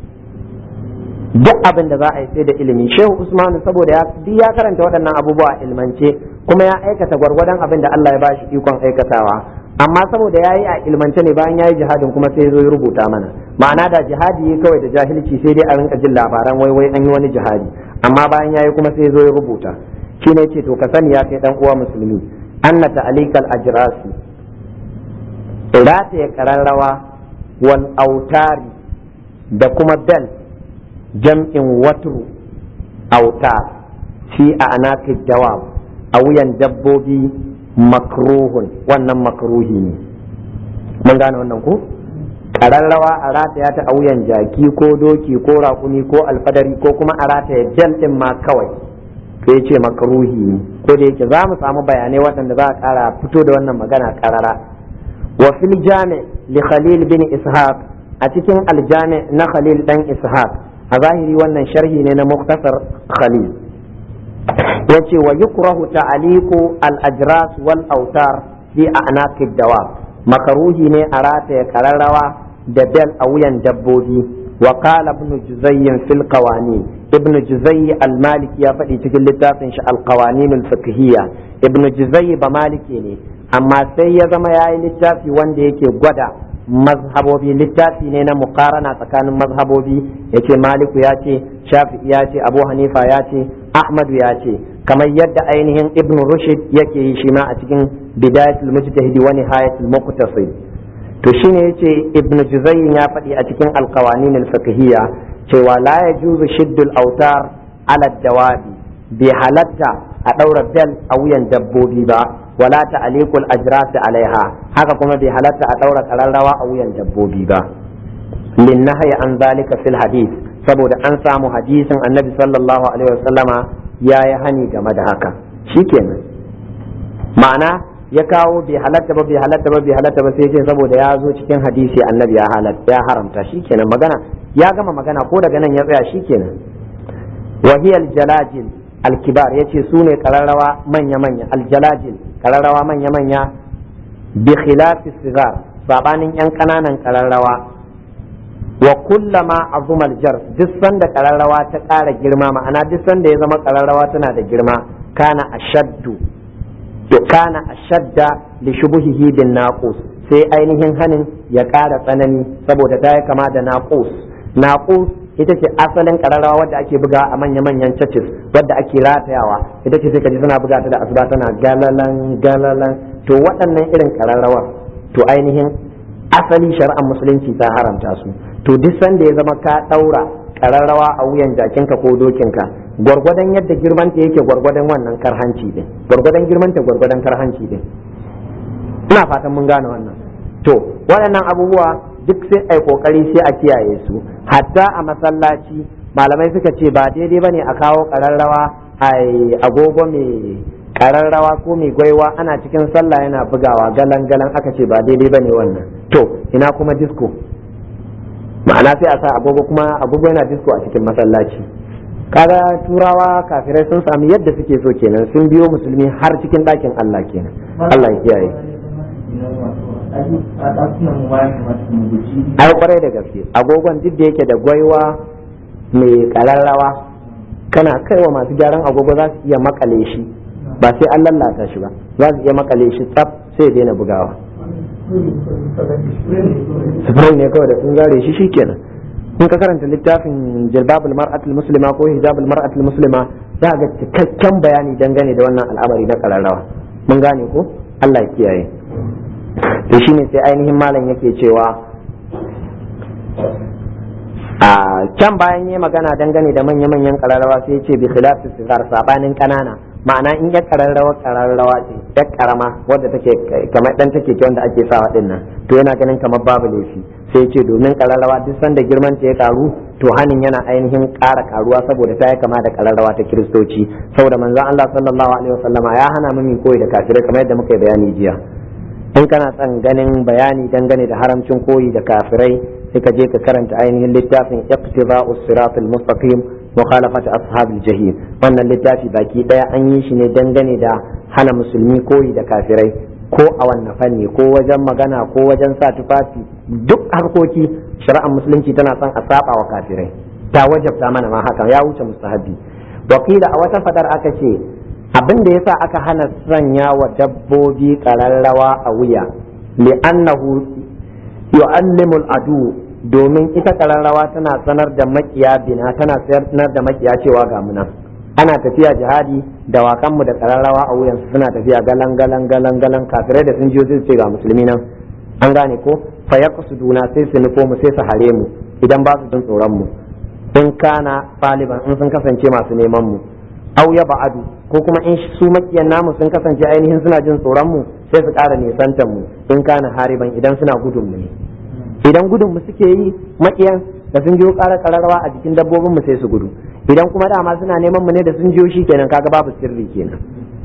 duk abin da za a yi sai da ilimi shehu usmanu saboda ya karanta waɗannan abubuwa a ilmance kuma ya aikata gwargwadon abin da Allah ya bashi ikon aikatawa amma saboda ya yi a ilmance ne bayan ya yi jihadin kuma sai zo ya rubuta mana ma'ana da jihadi kawai da jahilci sai dai a rinka jin labaran wai an yi wani jihadi amma bayan ya yi kuma sai zo ya rubuta shi ne ce to ka sani ya kai dan uwa musulmi anna ta'alikal ajrasi rataye kararrawa wal autari da kuma bel jam'in watru autar fi a anaqid jawab a wuyan dabbobi makruhun wannan makruhi ne mun gane wannan ko kararrawa a rataya ta a wuyan jaki ko doki ko raƙumi ko alfadari ko kuma a rataya bel din ma kawai to yace makruhi ne ko da yake za mu samu bayanai waɗanda za a ƙara fito da wannan magana ƙarara وفي الجامع لخليل بن إسحاق أتكن الجامع نخليل بن إسحاق أظاهري وانا شرحي لنا مختصر خليل يتي ويكره تعليق الأجراس والأوتار في أعناق الدواب مكروه ني أراتي كرروا دبل أويا دبودي وقال ابن جزي في القوانين ابن جزي المالكي يفدي تكل القوانين الفقهية ابن جزي بمالكي ني amma sai ya zama ya yi littafi wanda yake gwada mazhabobi littafi ne na mukarana tsakanin mazhabobi yake maliku ya ce shafi'i ya ce abu hanifa ya ce ahmadu ya ce kamar yadda ainihin ibn rushd yake yi shi ma a cikin bidayatul mujtahidi wa nihayatul muqtasid to shine yace ibn juzayyin ya faɗi a cikin alqawanin al-fiqhiyya cewa la yajuzu shiddul autar ala dawabi bi halatta a daura bel a wuyan dabbobi ba wala ta'liqul ajras alaiha haka kuma bai halatta a daura kararrawa a wuyan dabbobi ba lin nahyi an zalika fil hadith saboda an samu hadisin annabi sallallahu alaihi wasallama yayi hani game da haka shikenan ma'ana ya kawo bai halatta ba sai ce saboda ya zo cikin hadisi annabi ya haramta shikenan magana ya gama magana ko daga nan ya tsaya shikenan wahiyal jalajil alkibar yace su ne kararrawa manya manya, aljalajil kararrawa manya manya, bi khilafi sigar sabanin yan kananan kararrawa. Wa kullama azuma aljar, duk sanda kararrawa ta ƙara girma, ma'ana duk sanda ya zama kararrawa tana da girma, kana ashadda li shubuhihi bin naqus, sai ainihin hanin ya ƙara tsanani saboda ta yi kama da naqus. Ita ce asalin kararrawa wadda ake buga a manya-manyan churches wadda ake ratayawa, ita ce sai kaji suna buga ta da asuba tana galalan galalan. To waɗannan irin kararrawar to ainihin asali shari'ar musulunci ta haramta su. To duk sanda ya zama ka ɗaura kararrawa a wuyan jakinka ko dokinka, gwargwadon yadda girmanta yake gwargwadon wannan karhanci din, gwargwadon girmanta gwargwadon karhanci din. Ina fatan mun gane wannan. To waɗannan abubuwa duk sai ai kokari sai a kiyaye su. Hatta a masallaci malamai suka ce ba daidai bane a kawo kararrawa ai agogo mai kararrawa ko mai gwaiwa ana cikin sallah yana bugawa galan galan, aka ce ba daidai bane wannan. To ina kuma disco, ma'ana sai a sa agogo, kuma agogo yana disco a cikin masallaci. Kaga turawa kafirai sun sami yadda suke so kenan, sun biyo musulmi har cikin ɗakin Allah kenan. Allah ya kiyaye. Ai kwarai da gaske agogon duk da yake da gwaiwa mai kararrawa, kana kaiwa masu gyaran agogo za su iya makale shi, ba sai an lallata shi ba, za su iya makale shi tsaf sai daina bugawa. Spray ne kawai da sun zare shi shikenan. In ka karanta littafin jilbabul mar'atul muslima ko hijabul mar'atul muslima za ga cikakken bayani dangane da wannan al'amari na kararrawa. Mun gane ko? Allah ya kiyaye. To shine sai ainihin malam yake cewa a can bayan yi magana dangane da manya-manyan kararrawa sai ce bi khilafi sigar, sabanin kanana, ma'ana in ya kararrawa ce ya karama wadda take kamar dan take wanda ake sawa din nan, to yana ganin kamar babu laifi. Sai ce domin kararrawa duk sanda girman ta ya karu to hanin yana ainihin ƙara karuwa saboda ta yi kama da kararrawa ta kiristoci, saboda manzon Allah sallallahu alaihi wasallama ya hana mu koyi da kafirai kamar yadda muka yi bayani jiya. In kana son ganin bayani dangane da haramcin koyi da kafirai sai ka je ka karanta ainihin littafin iqtida'us siratal mustaqim mukhalafat ashabil jahim. Wannan littafi baki daya an yi shi ne dangane da hana musulmi koyi da kafirai, ko a wannan fanni, ko wajen magana, ko wajen sa tufafi, duk harkoki shari'ar musulunci tana son a saba wa kafirai, ta wajabta mana ma hakan, ya wuce mustahabi. Wakila a wata fadar aka ce abin da yasa aka hana sanya wa dabbobi kararrawa a wuya, li'annahu yu'allimul adu, domin ita kararrawa tana sanar da makiya bina, tana sanar da makiya cewa ga muna ana tafiya jihadi, dawakanmu da kararrawa a wuyansu suna tafiya galan galan galan galan, kafirai da sun jiyo sai su ce ga musulmi nan, an gane ko? Fa yaqsuduna, sai su nufo mu, sai su hare mu idan ba su jin tsoron mu, in kana taliban, in sun kasance masu neman mu, au ya ba'adu, ko kuma in su makiyan namu sun kasance ainihin suna jin tsoron mu, sai su ƙara nisantar mu, in kana hariban, idan suna gudun mu ne. Idan gudun mu suke yi makiyan, da sun jiyo ƙara kararrawa a jikin dabbobin mu sai su gudu, idan kuma dama suna neman mu ne da sun jiyo shi kenan, kaga babu sirri kenan.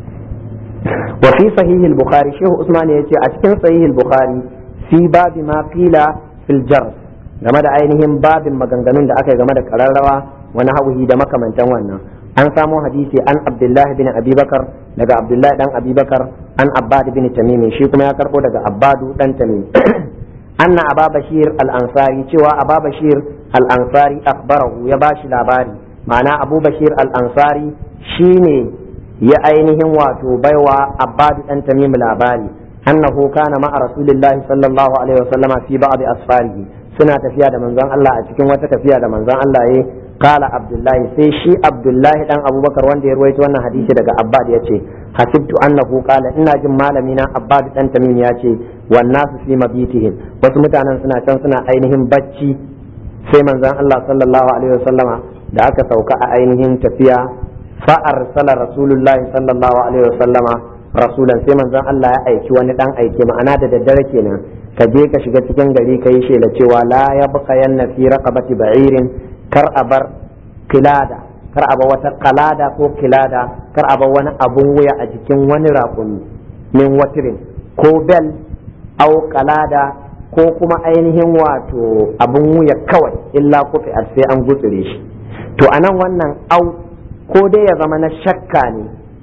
Wa fi sahih al-bukhari, shehu usman yace a cikin sahih al-bukhari fi babi ma qila fil jar, game da ainihin babin maganganun da aka yi game da kararrawa wani hauhi da makamantan wannan. An samo hadisi an Abdullahi bin Abi Bakar, daga Abdullahi dan Abi Bakar, an Abbad bin Tamim, shi kuma ya karbo daga Abbadu dan Tamim. Anna Aba Bashir al-Ansari, cewa Aba Bashir al-Ansari akhbarahu, ya bashi labari, ma'ana Abu Bashir al-Ansari shine ya ainihin wato baiwa Abbad dan Tamim labari, annahu kana ma'a Rasulillahi sallallahu alaihi wasallama fi ba'd asfarihi, suna tafiya da manzon Allah a cikin wata tafiya da manzon Allah yayi. Kala Abdullahi, sai shi Abdullahi dan Abubakar wanda ya ruwaito wannan hadisi daga Abbad ya ce, hasibtu annahu qala, ina jin malami na Abbad dan Tamim ya ce, wan nasu fi mabitihim, wasu mutanen suna can suna ainihin bacci, sai manzon Allah sallallahu alaihi wasallama da aka sauka a ainihin tafiya, fa arsala rasulullahi sallallahu alaihi wasallama rasulan, sai manzon Allah ya aiki wani dan aike, ma'ana da daddare kenan, ka je ka shiga cikin gari ka yi shela cewa la yabqayanna fi raqabati ba'irin, kar a bar kilada, kar a bar wata kalada ko kilada, kar a bar wani abun wuya a jikin wani raƙumi, min watirin ko bel au kalada ko kuma ainihin wato abun wuya kawai, illa kufi sai an gutsure shi. To anan wannan au ko dai ya zama na shakka ne,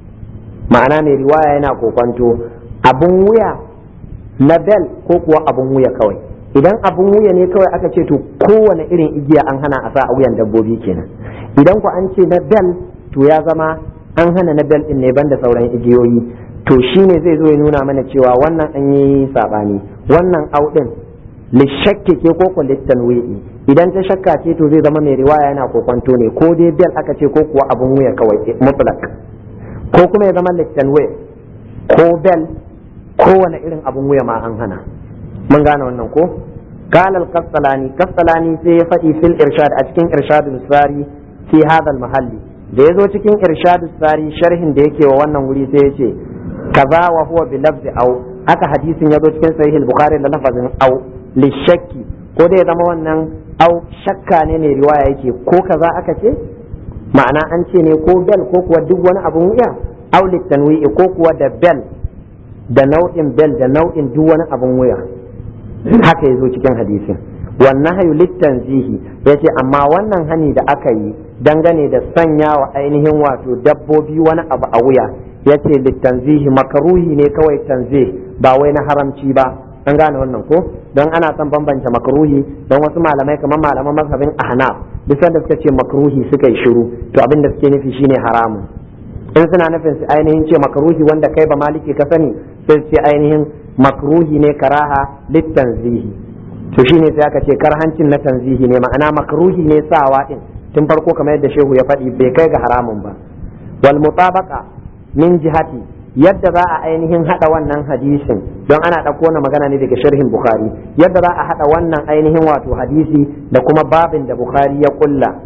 ma'ana mai riwaya yana kokwanto abun wuya na bel ko kuwa abun wuya kawai. Idan abun wuya ne kawai aka ce to kowane irin igiya an hana a sa a wuyan dabbobi kenan. Idan ku an ce na bel to ya zama an hana na bel din ne banda sauran igiyoyi. To shine zai zo ya nuna mana cewa wannan an yi sabani, wannan audin lishakke ke ko littanwi'i. Idan ta shakka ce to zai zama mai riwaya yana kokwanto ne, ko dai bel aka ce ko kuwa abun wuya kawai mutlaq, ko kuma ya zama littanwi ko bel kowane irin abun wuya ma an hana. mun gane wannan ko? قال القسطلاني sai ya faɗi fil irshad a cikin irshadus sari fi hadha al mahalli, da yazo cikin irshadus sari sharhin da yake wa wannan wuri sai yace kaza wa huwa bi lafzi aw, haka hadisin yazo cikin sahih al-bukhari da lafazin aw li shakki, ko da ya zama wannan aw shakka ne riwaya yake ko kaza aka ce, ma'ana an ce ne ko bel ko kuwa duk wani abun wuya, aw li tanwi'i ko kuwa da bel da nau'in bel da nau'in duk wani abun wuya, haka yazo cikin hadisin. wannan hayu littanzihi yace amma wannan hani da aka yi dangane da sanya wa ainihin wato dabbobi wani abu a wuya yace littanzihi makaruhi ne kawai tanzih, ba wai na haramci ba. an gane wannan ko? don ana son bambanta makaruhi, don wasu malamai kamar malaman mazhabin ahnaf duk sanda suka ce makaruhi suka yi shiru to abin da suke nufi shine haramun. in suna nufin su ainihin ce makaruhi wanda kai ba maliki ka sani, sai su ce ainihin makruhi ne karaha littanzihi, to shine sai aka ce karhancin na tanzihi ne, ma'ana makruhi ne sawa din tun farko kamar yadda shehu ya faɗi bai kai ga haramun ba. wal mutabaqa min jihati, yadda za a ainihin hada wannan hadisin, don ana ɗauko na magana ne daga sharhin bukhari, yadda za a hada wannan ainihin wato hadisi da kuma babin da bukhari ya kulla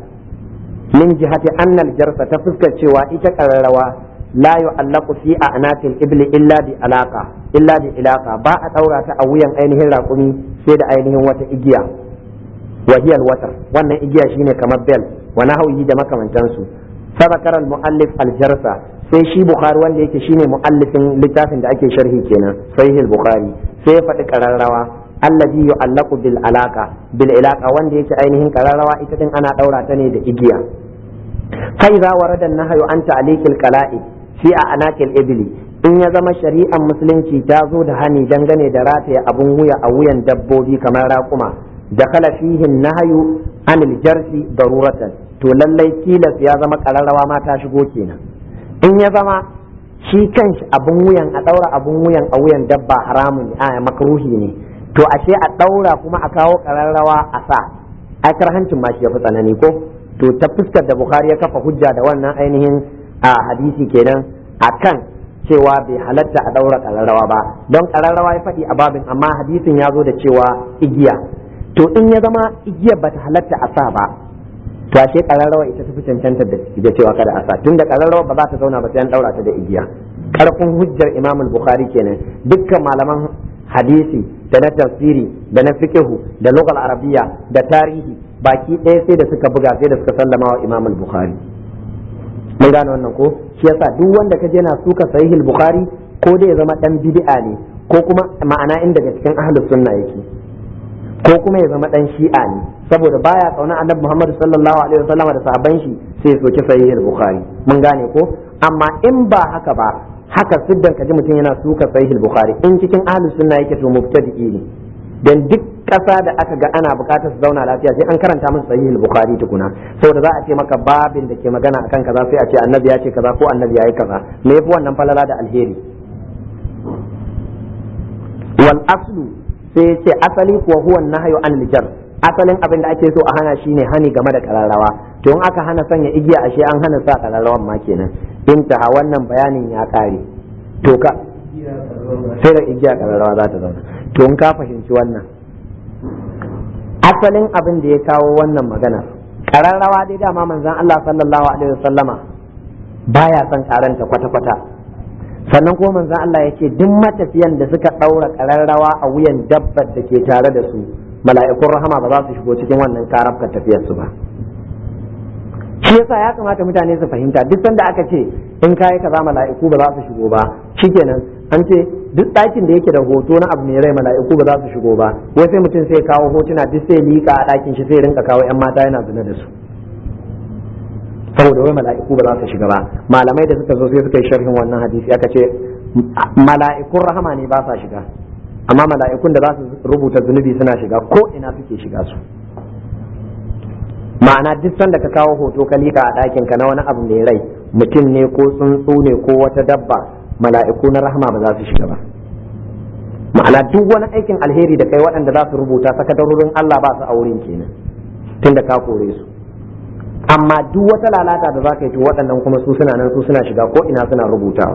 min jihati annal jarsa ta fuskar cewa ita kararrawa la yu'allaqu fi a'naqil ibli illa bi ilaqa ba a daura ta a wuyan ainihin raƙumi sai da ainihin wata igiya, wa hiya alwatar, wannan igiya shine kamar bel wa nahwihi da makamantansu. sabakar al-muallif al-jarsa, sai shi bukhari wanda yake shine muallifin littafin da ake sharhi kenan sahih al-bukhari, sai ya faɗi qararrawa alladhi yu'allaqu bil ilaqa wanda yake ainihin qararrawa ita din ana daura ta ne da igiya. fa idza warada an-nahyu an ta'liqil qala'id fi a'naqil ibli, in ya zama shari'ar musulunci ta zo da hani dangane da rataya abun wuya a wuyan dabbobi kamar raƙuma, da kala fihi nahyu anil jarsi daruratan, to lallai tilas ya zama qararrawa ma ta shigo kenan. in ya zama shi kanshi abun wuyan a daura abun wuyan a wuyan dabba haramun a makruhi ne, to ashe a daura kuma a kawo qararrawa a sa, ai karhancin ma shi ya fi tsanani ko? to ta fuskar da bukhari ya kafa hujja da wannan ainihin a hadisi kenan akan cewa bai halatta a daura qararrawa ba, don qararrawa ya faɗi a babin amma hadisin ya zo da cewa igiya, to in ya zama igiyar bata halatta a sa ba, to ashe qararrawa ita tafi cancanta da cewa kada a sa, tunda qararrawa ba za ta zauna ba sai an daura ta da igiya. karfin hujjar imam al-bukhari kenan. dukkan malaman hadisi da na tafsiri da na fiqhu da lughal arabiyya da tarihi baki ɗaya sai da suka buga sai da suka sallama wa imam al-bukhari. mun gane wannan ko? shi yasa duk wanda ka je na suka sahih al-bukhari ko da ya zama dan bid'a ne, ko kuma ma'ana in daga cikin ahlus sunna yake, ko kuma ya zama dan shi'a ne, saboda baya kauna annabi Muhammad sallallahu alaihi wasallam da sahabban shi sai soki sahih al-bukhari. mun gane ko? amma in ba haka ba, haka siddan kaji mutum yana suka sahih al-bukhari, in cikin ahlus sunna yake to mubtadi'i ne, dan duk kasa da aka ga ana bukatar su zauna lafiya sai an karanta musu sahih al-bukhari tukuna, saboda za a ce maka babin da ke magana akan kaza sai a ce annabi ya ce kaza ko annabi ya yi kaza, me yafi wannan falala da alheri? wal aslu sai ya ce asali kuwa huwa nahyu an jar, asalin abin da ake so a hana shine hani game da kararrawa, to in aka hana sanya igiya ashe an hana sa kararrawan ma kenan. intaha wannan bayanin ya kare, to ka sai da igiya kararrawa za ta zauna. to in ka fahimci wannan asalin abin da ya kawo wannan magana, kararrawa dai dama manzon Allah sallallahu alaihi wasallama baya son karanta kwata-kwata, sannan kuma manzon Allah yake duk matafiyan da suka daura kararrawa a wuyan dabbar da ke tare da su, mala'ikun rahama ba za su shigo cikin wannan karabkar tafiyar su ba. shi yasa ya kamata mutane su fahimta, duk sanda aka ce in kai kaza mala'iku ba za su shigo ba, shikenan an ce duk ɗakin da yake da hoto na abu mai rai mala'iku ba za su shigo ba, wai sai mutum sai kawo hotuna duk sai liƙa a ɗakin shi sai rinka kawo 'yan mata yana zina da su. saboda wai mala'iku ba za su shiga ba. Malamai da suka zo sai suka yi sharhin wannan hadisi aka ce mala'ikun rahama ne ba sa shiga, amma mala'ikun da za su rubuta zunubi suna shiga, ko ina suke shiga su. Ma'ana duk sanda ka kawo hoto ka lika a ɗakin ka na wani abu mai rai, mutum ne ko tsuntsu ne ko wata dabba, mala'iku na rahama ba za su shiga ba. Ma'ana duk wani aikin alheri da kai waɗanda za su rubuta sakatarorin Allah ba su auren kenan tunda ka kore su. Amma duk wata lalata da za ka yi to waɗannan kuma su suna nan, su suna shiga ko ina suna rubutawa.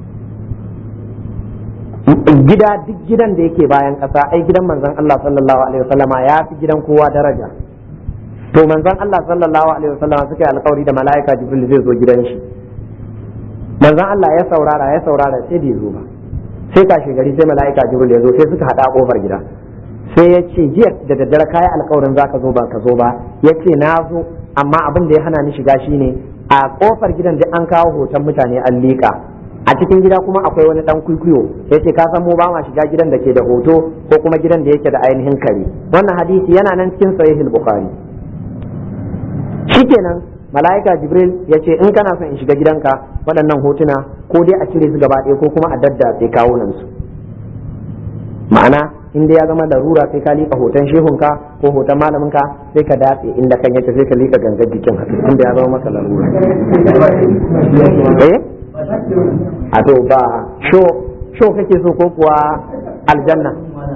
Gida duk gidan da yake bayan ƙasa, ai gidan manzon Allah sallallahu alaihi wasallama ya fi gidan kowa daraja. To manzon Allah sallallahu alaihi wasallama suka yi alƙawari da mala'ika Jibril zai zo gidan shi. Manzon Allah ya saurara sai da zo ba. Sai kashe gari sai mala'ika Jibril ya zo, sai suka hada kofar gida. Sai ya ce jiya da daddare kayi alƙawarin zaka zo ba ka zo ba. Ya ce na zo, amma abin da ya hana ni shiga shine a kofar gidan da an kawo hoton mutane an liƙa. A cikin gida kuma akwai wani dan kwikwiyo. Ya ce ka san mu ba ma shiga gidan da ke da hoto ko kuma gidan da yake da ainihin kare. Wannan hadisi yana nan cikin Sahihul Bukhari. Shikenan mala'ika Jibril ya ce in kana son in shiga gidanka waɗannan hotuna ko dai a cire su gaba ɗaya ko kuma a daddatse kawunan su. Ma'ana inda ya zama larura sai ka liƙa hoton shehunka ko hoton malaminka sai ka datse inda kan yake sai ka liƙa gangar jikin inda ya zama maka larura. A to ba sho kake so ko kuwa aljanna?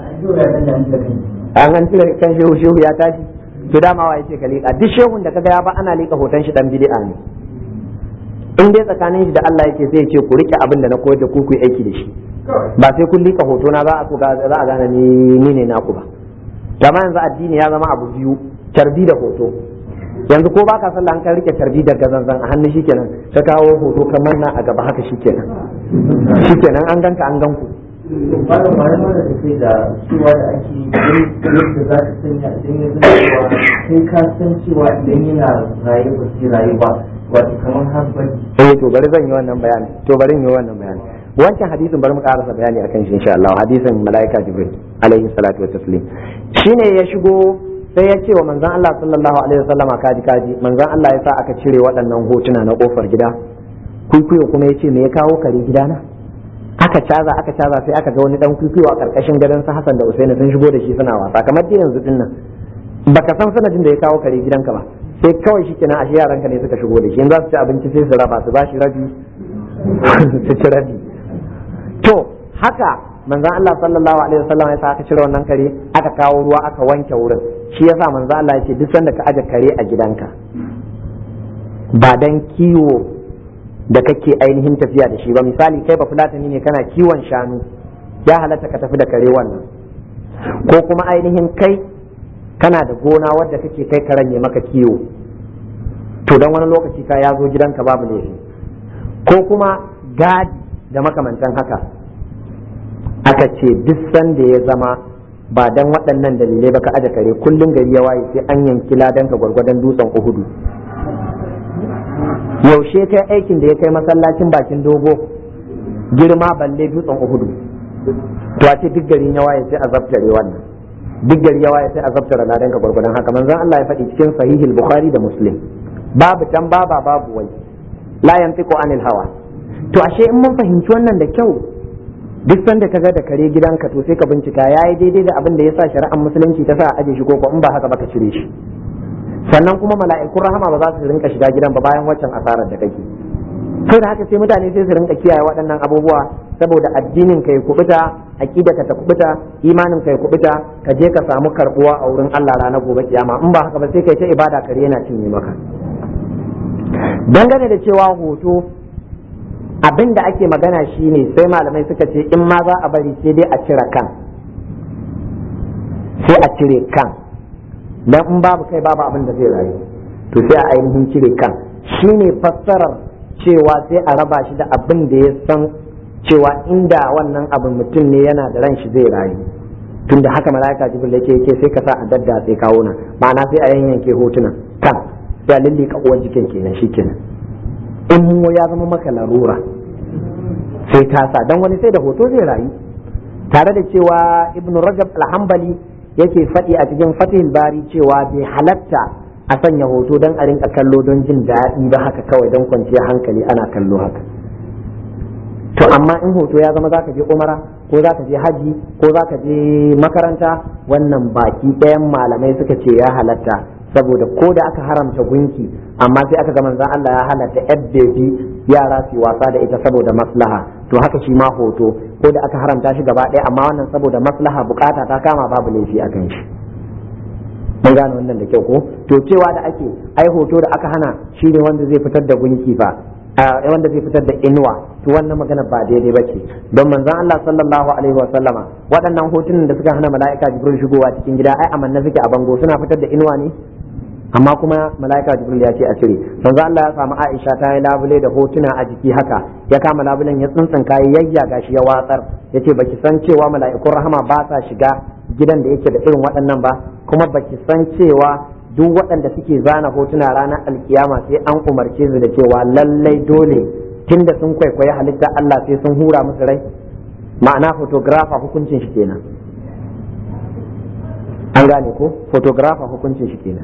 An cire kan shehu ya tashi. To dama wa yace ka liƙa duk shehun da kaga ya ba ana liƙa hoton shi dan bid'a ne. In dai tsakanin shi da Allah yake sai ya ce ku rike abin da na koyar da ku yi aiki da shi. Ba sai kun liƙa hoto na za a gane ni ne naku ba. Dama yanzu addini ya zama abu biyu, tarbi da hoto. Yanzu ko baka sallah an kan rike tarbi da gazanzan a hannu shikenan, ka kawo hoto kamar na a gaba haka shikenan. Shikenan an ganka an ganku. Malam da take da cewa da ake yadda za ka sanya idan ya zama cewa sai ka san cewa idan yana raye ba sai raye ba, wato kamar hasbani. To bari zan yi wannan bayani. Wancan hadisin bari mu karasa bayani akan shi insha Allah, hadisin malaika Jibril alaihi salatu wassalam. Shine ya shigo sai ya ce wa manzon Allah sallallahu alaihi wasallama kaji manzon Allah ya sa aka cire waɗannan hotuna na kofar gida. Kuikuyo kuma ya ce me ya kawo kare gidana? Aka caza sai aka ga wani dan kwikwiyo a karkashin gadon sa Hassan da Usaini sun shigo da shi suna wasa kamar dai yanzu dinnan. Baka san sanadin da ya kawo kare gidanka ba, sai kawai shikenan ashe yaranka ne suka shigo da shi. In za su ci abinci sai su raba su bashi rabi su ci rabi. To haka manzon Allah sallallahu alaihi wasallam ya sa aka cire wannan kare, aka kawo ruwa aka wanke wurin. Shi yasa manzon Allah ya ce duk sanda ka aje kare a gidanka ba dan kiwo da kake ainihin tafiya da shi ba, misali kai ba fulatani ne kana kiwon shanu, ya halatta ka tafi da kare wannan. Ko kuma ainihin kai kana da gona wadda kake kai karen ya maka kiwo, to dan wani lokaci ka ya zo gidanka babu laifi. Ko kuma gadi da makamantan haka, aka ce duk sanda ya zama ba dan waɗannan dalilai ba ka aje kare, kullum gari ya waye sai an yanki ladanka gwargwadon dutsen Uhudu. Yaushe kai aikin da ya kai masallacin bakin dogo girma balle dutsen Uhudu? To a ce duk gari ya waye sai a zabtare wannan, duk gari ya waye sai a zabtare ladanka gwargwadon haka. Manzon Allah ya faɗi cikin Sahihul Bukhari da Muslim, babu tambaba babu wai, la yantiqu anil hawa. To ashe in mun fahimci wannan da kyau, duk sanda ka ga da kare gidanka to sai ka bincika yayi daidai da abin da yasa shari'ar musulunci ta sa a aje shi ko in ba haka ba ka cire shi. Sannan kuma mala'ikun rahama ba za su rinka shiga gidan ba bayan waccan asarar da kake. Sai da haka sai mutane sai su rinka kiyaye waɗannan abubuwa saboda addinin ka ya kubuta, aqida ka ta kubuta, imanin ka ya kubuta, ka je ka samu karbuwa a wurin Allah ranar gobe kiyama. In ba haka ba sai kai ta ibada kare yana cinye maka. Dangane da cewa hoto abin da ake magana shine sai malamai suka ce in ma za a bari sai dai a cire kan, sai a cire kan, dan in babu kai babu abin da zai rayu, to sai a ainihin cire kan. Shine fassarar cewa sai a raba shi da abin da ya san cewa inda wannan abin mutum ne yana da ran shi zai rayu, tunda haka malaika Jibril yake sai ka sa a daddatse kawuna, ma'ana sai a yanyanke hotuna kan, sai a lillika uwar jikin kenan shikenan. In mu ya zama maka larura sai ta sa, dan wani sai da hoto zai rayu. Tare da cewa Ibn Rajab al-Hanbali yake faɗi a cikin Fathul Bari cewa bai halatta a sanya hoto don a rinka kallo don jin daɗi ba haka kawai don kwanciyar hankali ana kallo haka. To amma in hoto ya zama zaka je umara ko zaka je haji ko zaka je makaranta, wannan baki ɗayan malamai suka ce ya halatta, saboda ko da aka haramta gunki amma sai aka ga manzon Allah ya halatta yadda yara su wasa da ita saboda maslaha, to haka shi ma hoto ko da aka haramta shi gaba ɗaya amma wannan saboda maslaha bukata ta kama babu laifi a kan shi. mun gane wannan da kyau ko? To cewa da ake ai hoto da aka hana shine wanda zai fitar da gunki fa, wanda zai fitar da inuwa, to wannan magana ba daidai bace, don manzon Allah sallallahu alaihi wa sallama waɗannan hotunan da suka hana mala'ika Jibril shigowa cikin gida ai amanna suke a bango, suna fitar da inuwa ne, amma kuma mala'ika Jibril ya ce a cire. manzon Allah ya samu Aisha ta yi labule da hotuna a jiki haka, ya kama labulen ya tsuntsunka ya yayyaga shi ya watsar, yace baki san cewa mala'ikun rahama ba sa shiga gidan da yake da irin waɗannan ba, kuma baki san cewa duk waɗanda suke zana hotuna ranar alkiyama sai an umarce su da cewa lallai dole tunda sun kwaikwayi halitta Allah sai sun hura musu rai, ma'ana photographer hukuncin shi kenan, an gane ko? Photographer hukuncin shi kenan.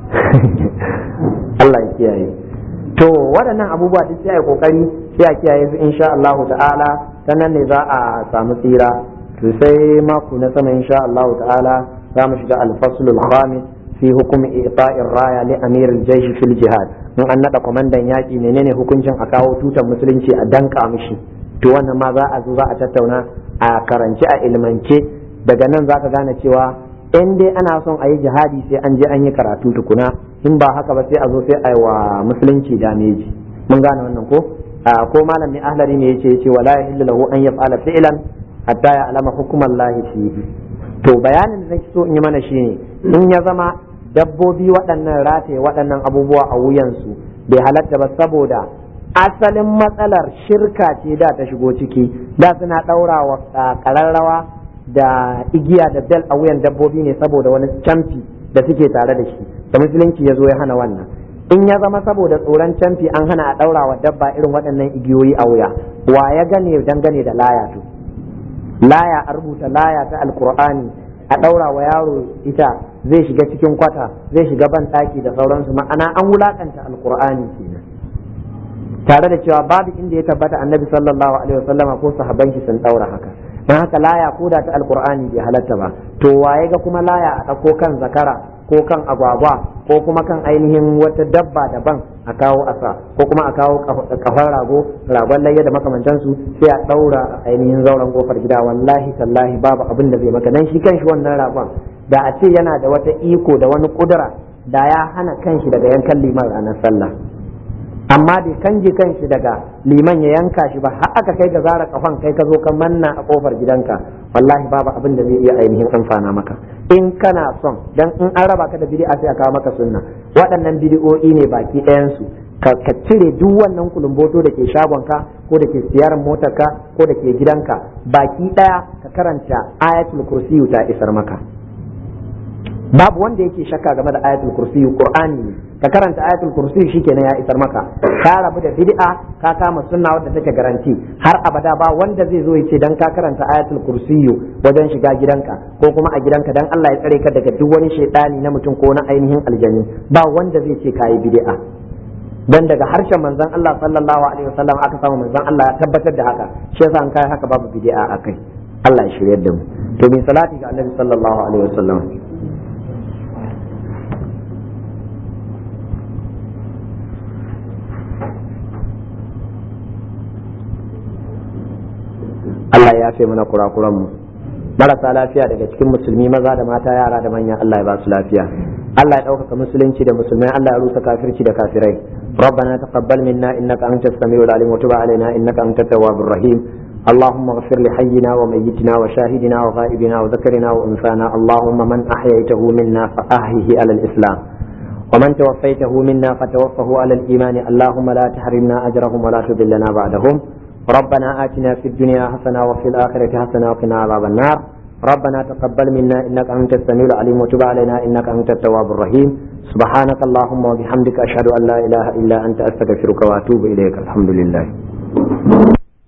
Allah ya kiyaye. To waɗannan abubuwa duk sai a kokari sai a kiyaye su insha Allah ta'ala, sannan ne za a samu tsira. To sai mako na sama insha Allah ta'ala za mu shiga al-faslul khamis fi hukumi i'ta'ir raya li amir al-jaysh fil jihad. in an nada kwamandan yaki menene hukuncin a kawo tutar musulunci a danka mishi, to wannan ma za a zo za a tattauna a karanci a ilmance. daga nan za ka gane cewa in dai ana son a yi jihadi sai an je an yi karatu tukuna, in ba haka ba sai a zo sai a yi wa musulunci dameji. mun gane wannan ko? ko malam mai ahlari ne yace wala yahillu lahu an yaf'ala fi'lan hatta ya'lama hukumallahi fihi. to bayanin da nake so in yi mana shine in ya zama dabbobi waɗannan rataye waɗannan abubuwa a wuyansu bai halatta ba, saboda asalin matsalar shirka ce da ta shigo ciki. Da suna ɗaurawa ƙararrawa da igiya da bel a wuyan dabbobi ne saboda wani camfi da suke tare da shi, da musulunci ya zo ya hana wannan. in ya zama saboda tsoron camfi an hana a ɗaurawa dabba irin waɗannan igiyoyi a wuya, wa ya gane dangane da laya? to laya, a rubuta laya ta alkur'ani a ɗaura wa yaro ita, zai shiga cikin kwata, zai shiga ban ɗaki da sauransu, ma'ana an wulakanta alkur'ani kenan, tare da cewa babu inda ya tabbata annabi sallallahu alaihi wasallama ko sahabban shi sun ɗaura haka. don haka laya ko da ta alkur'ani bai halatta ba. to waye ga kuma laya a ɗauko kan zakara ko kan agwagwa ko kuma kan ainihin wata dabba daban a kawo asa, ko kuma a kawo kafar ragon layya da makamantansu sai a ɗaura a ainihin zauren kofar gida. wallahi tallahi babu abin da zai maka, dan shi kanshi wannan ragon da a ce yana da wata iko da wani kudura da ya hana kanshi daga yankan liman ranar sallah, amma bai kanji kanshi daga liman ya yanka shi ba, har aka kai ga zara kafan kai ka zo ka manna a kofar gidanka. wallahi babu abin da zai iya ainihin amfana maka. in kana son, dan in an raba ka da bid'a sai a kawo maka sunna. waɗannan bid'o'i ne baki ɗayan su, ka cire duk wannan kulumboto da ke shagonka ko da ke siyarar motarka ko da ke gidanka, baki ɗaya ka karanta ayatul kursiyu ta isar maka. babu wanda yake shakka game da ayatul kursiyu, qur'ani ne. ka karanta ayatul kursiyu shikenan ya isar maka, ka rabu da bid'a, ka kama sunna wadda take garanti har abada. ba wanda zai zo ya ce dan ka karanta ayatul kursiyu wajen shiga gidanka ko kuma a gidanka dan Allah ya tsare ka daga duk wani shaytani na mutum ko na ainihin aljani, ba wanda zai ce kai bid'a. dan daga harshen manzon Allah sallallahu alaihi wasallam aka samu manzon Allah ya tabbatar da haka, shi yasa an kai haka babu bid'a akai. Allah ya shiryar da mu. to bi salati ga Annabi sallallahu alaihi wasallam. Allah ya yafe mana kurakuranmu. marasa lafiya daga cikin musulmi maza da mata, yara da manya, Allah ya ba su lafiya. Allah ya ɗaukaka musulunci da musulmai, Allah ya rusa kafirci da kafirai. ربنا تقبل منا إنك أنت السميع العليم وتب علينا إنك أنت التواب الرحيم. اللهم اغفر لحينا وميتنا وشاهدنا وغائبنا وذكرنا وأنثانا. اللهم من أحييته منا فأحيه على الإسلام، ومن توفيته منا فتوفه على الإيمان. اللهم لا تحرمنا أجرهم ولا تضلنا بعدهم. ربنا آتنا في الدنيا حسنة وفي الآخرة حسنة وقنا عذاب النار. ربنا تقبل منا إنك أنت السميع العليم وتب علينا إنك أنت التواب الرحيم. سبحانك اللهم وبحمدك أشهد أن لا إله إلا أنت أستغفرك وأتوب إليك. الحمد لله.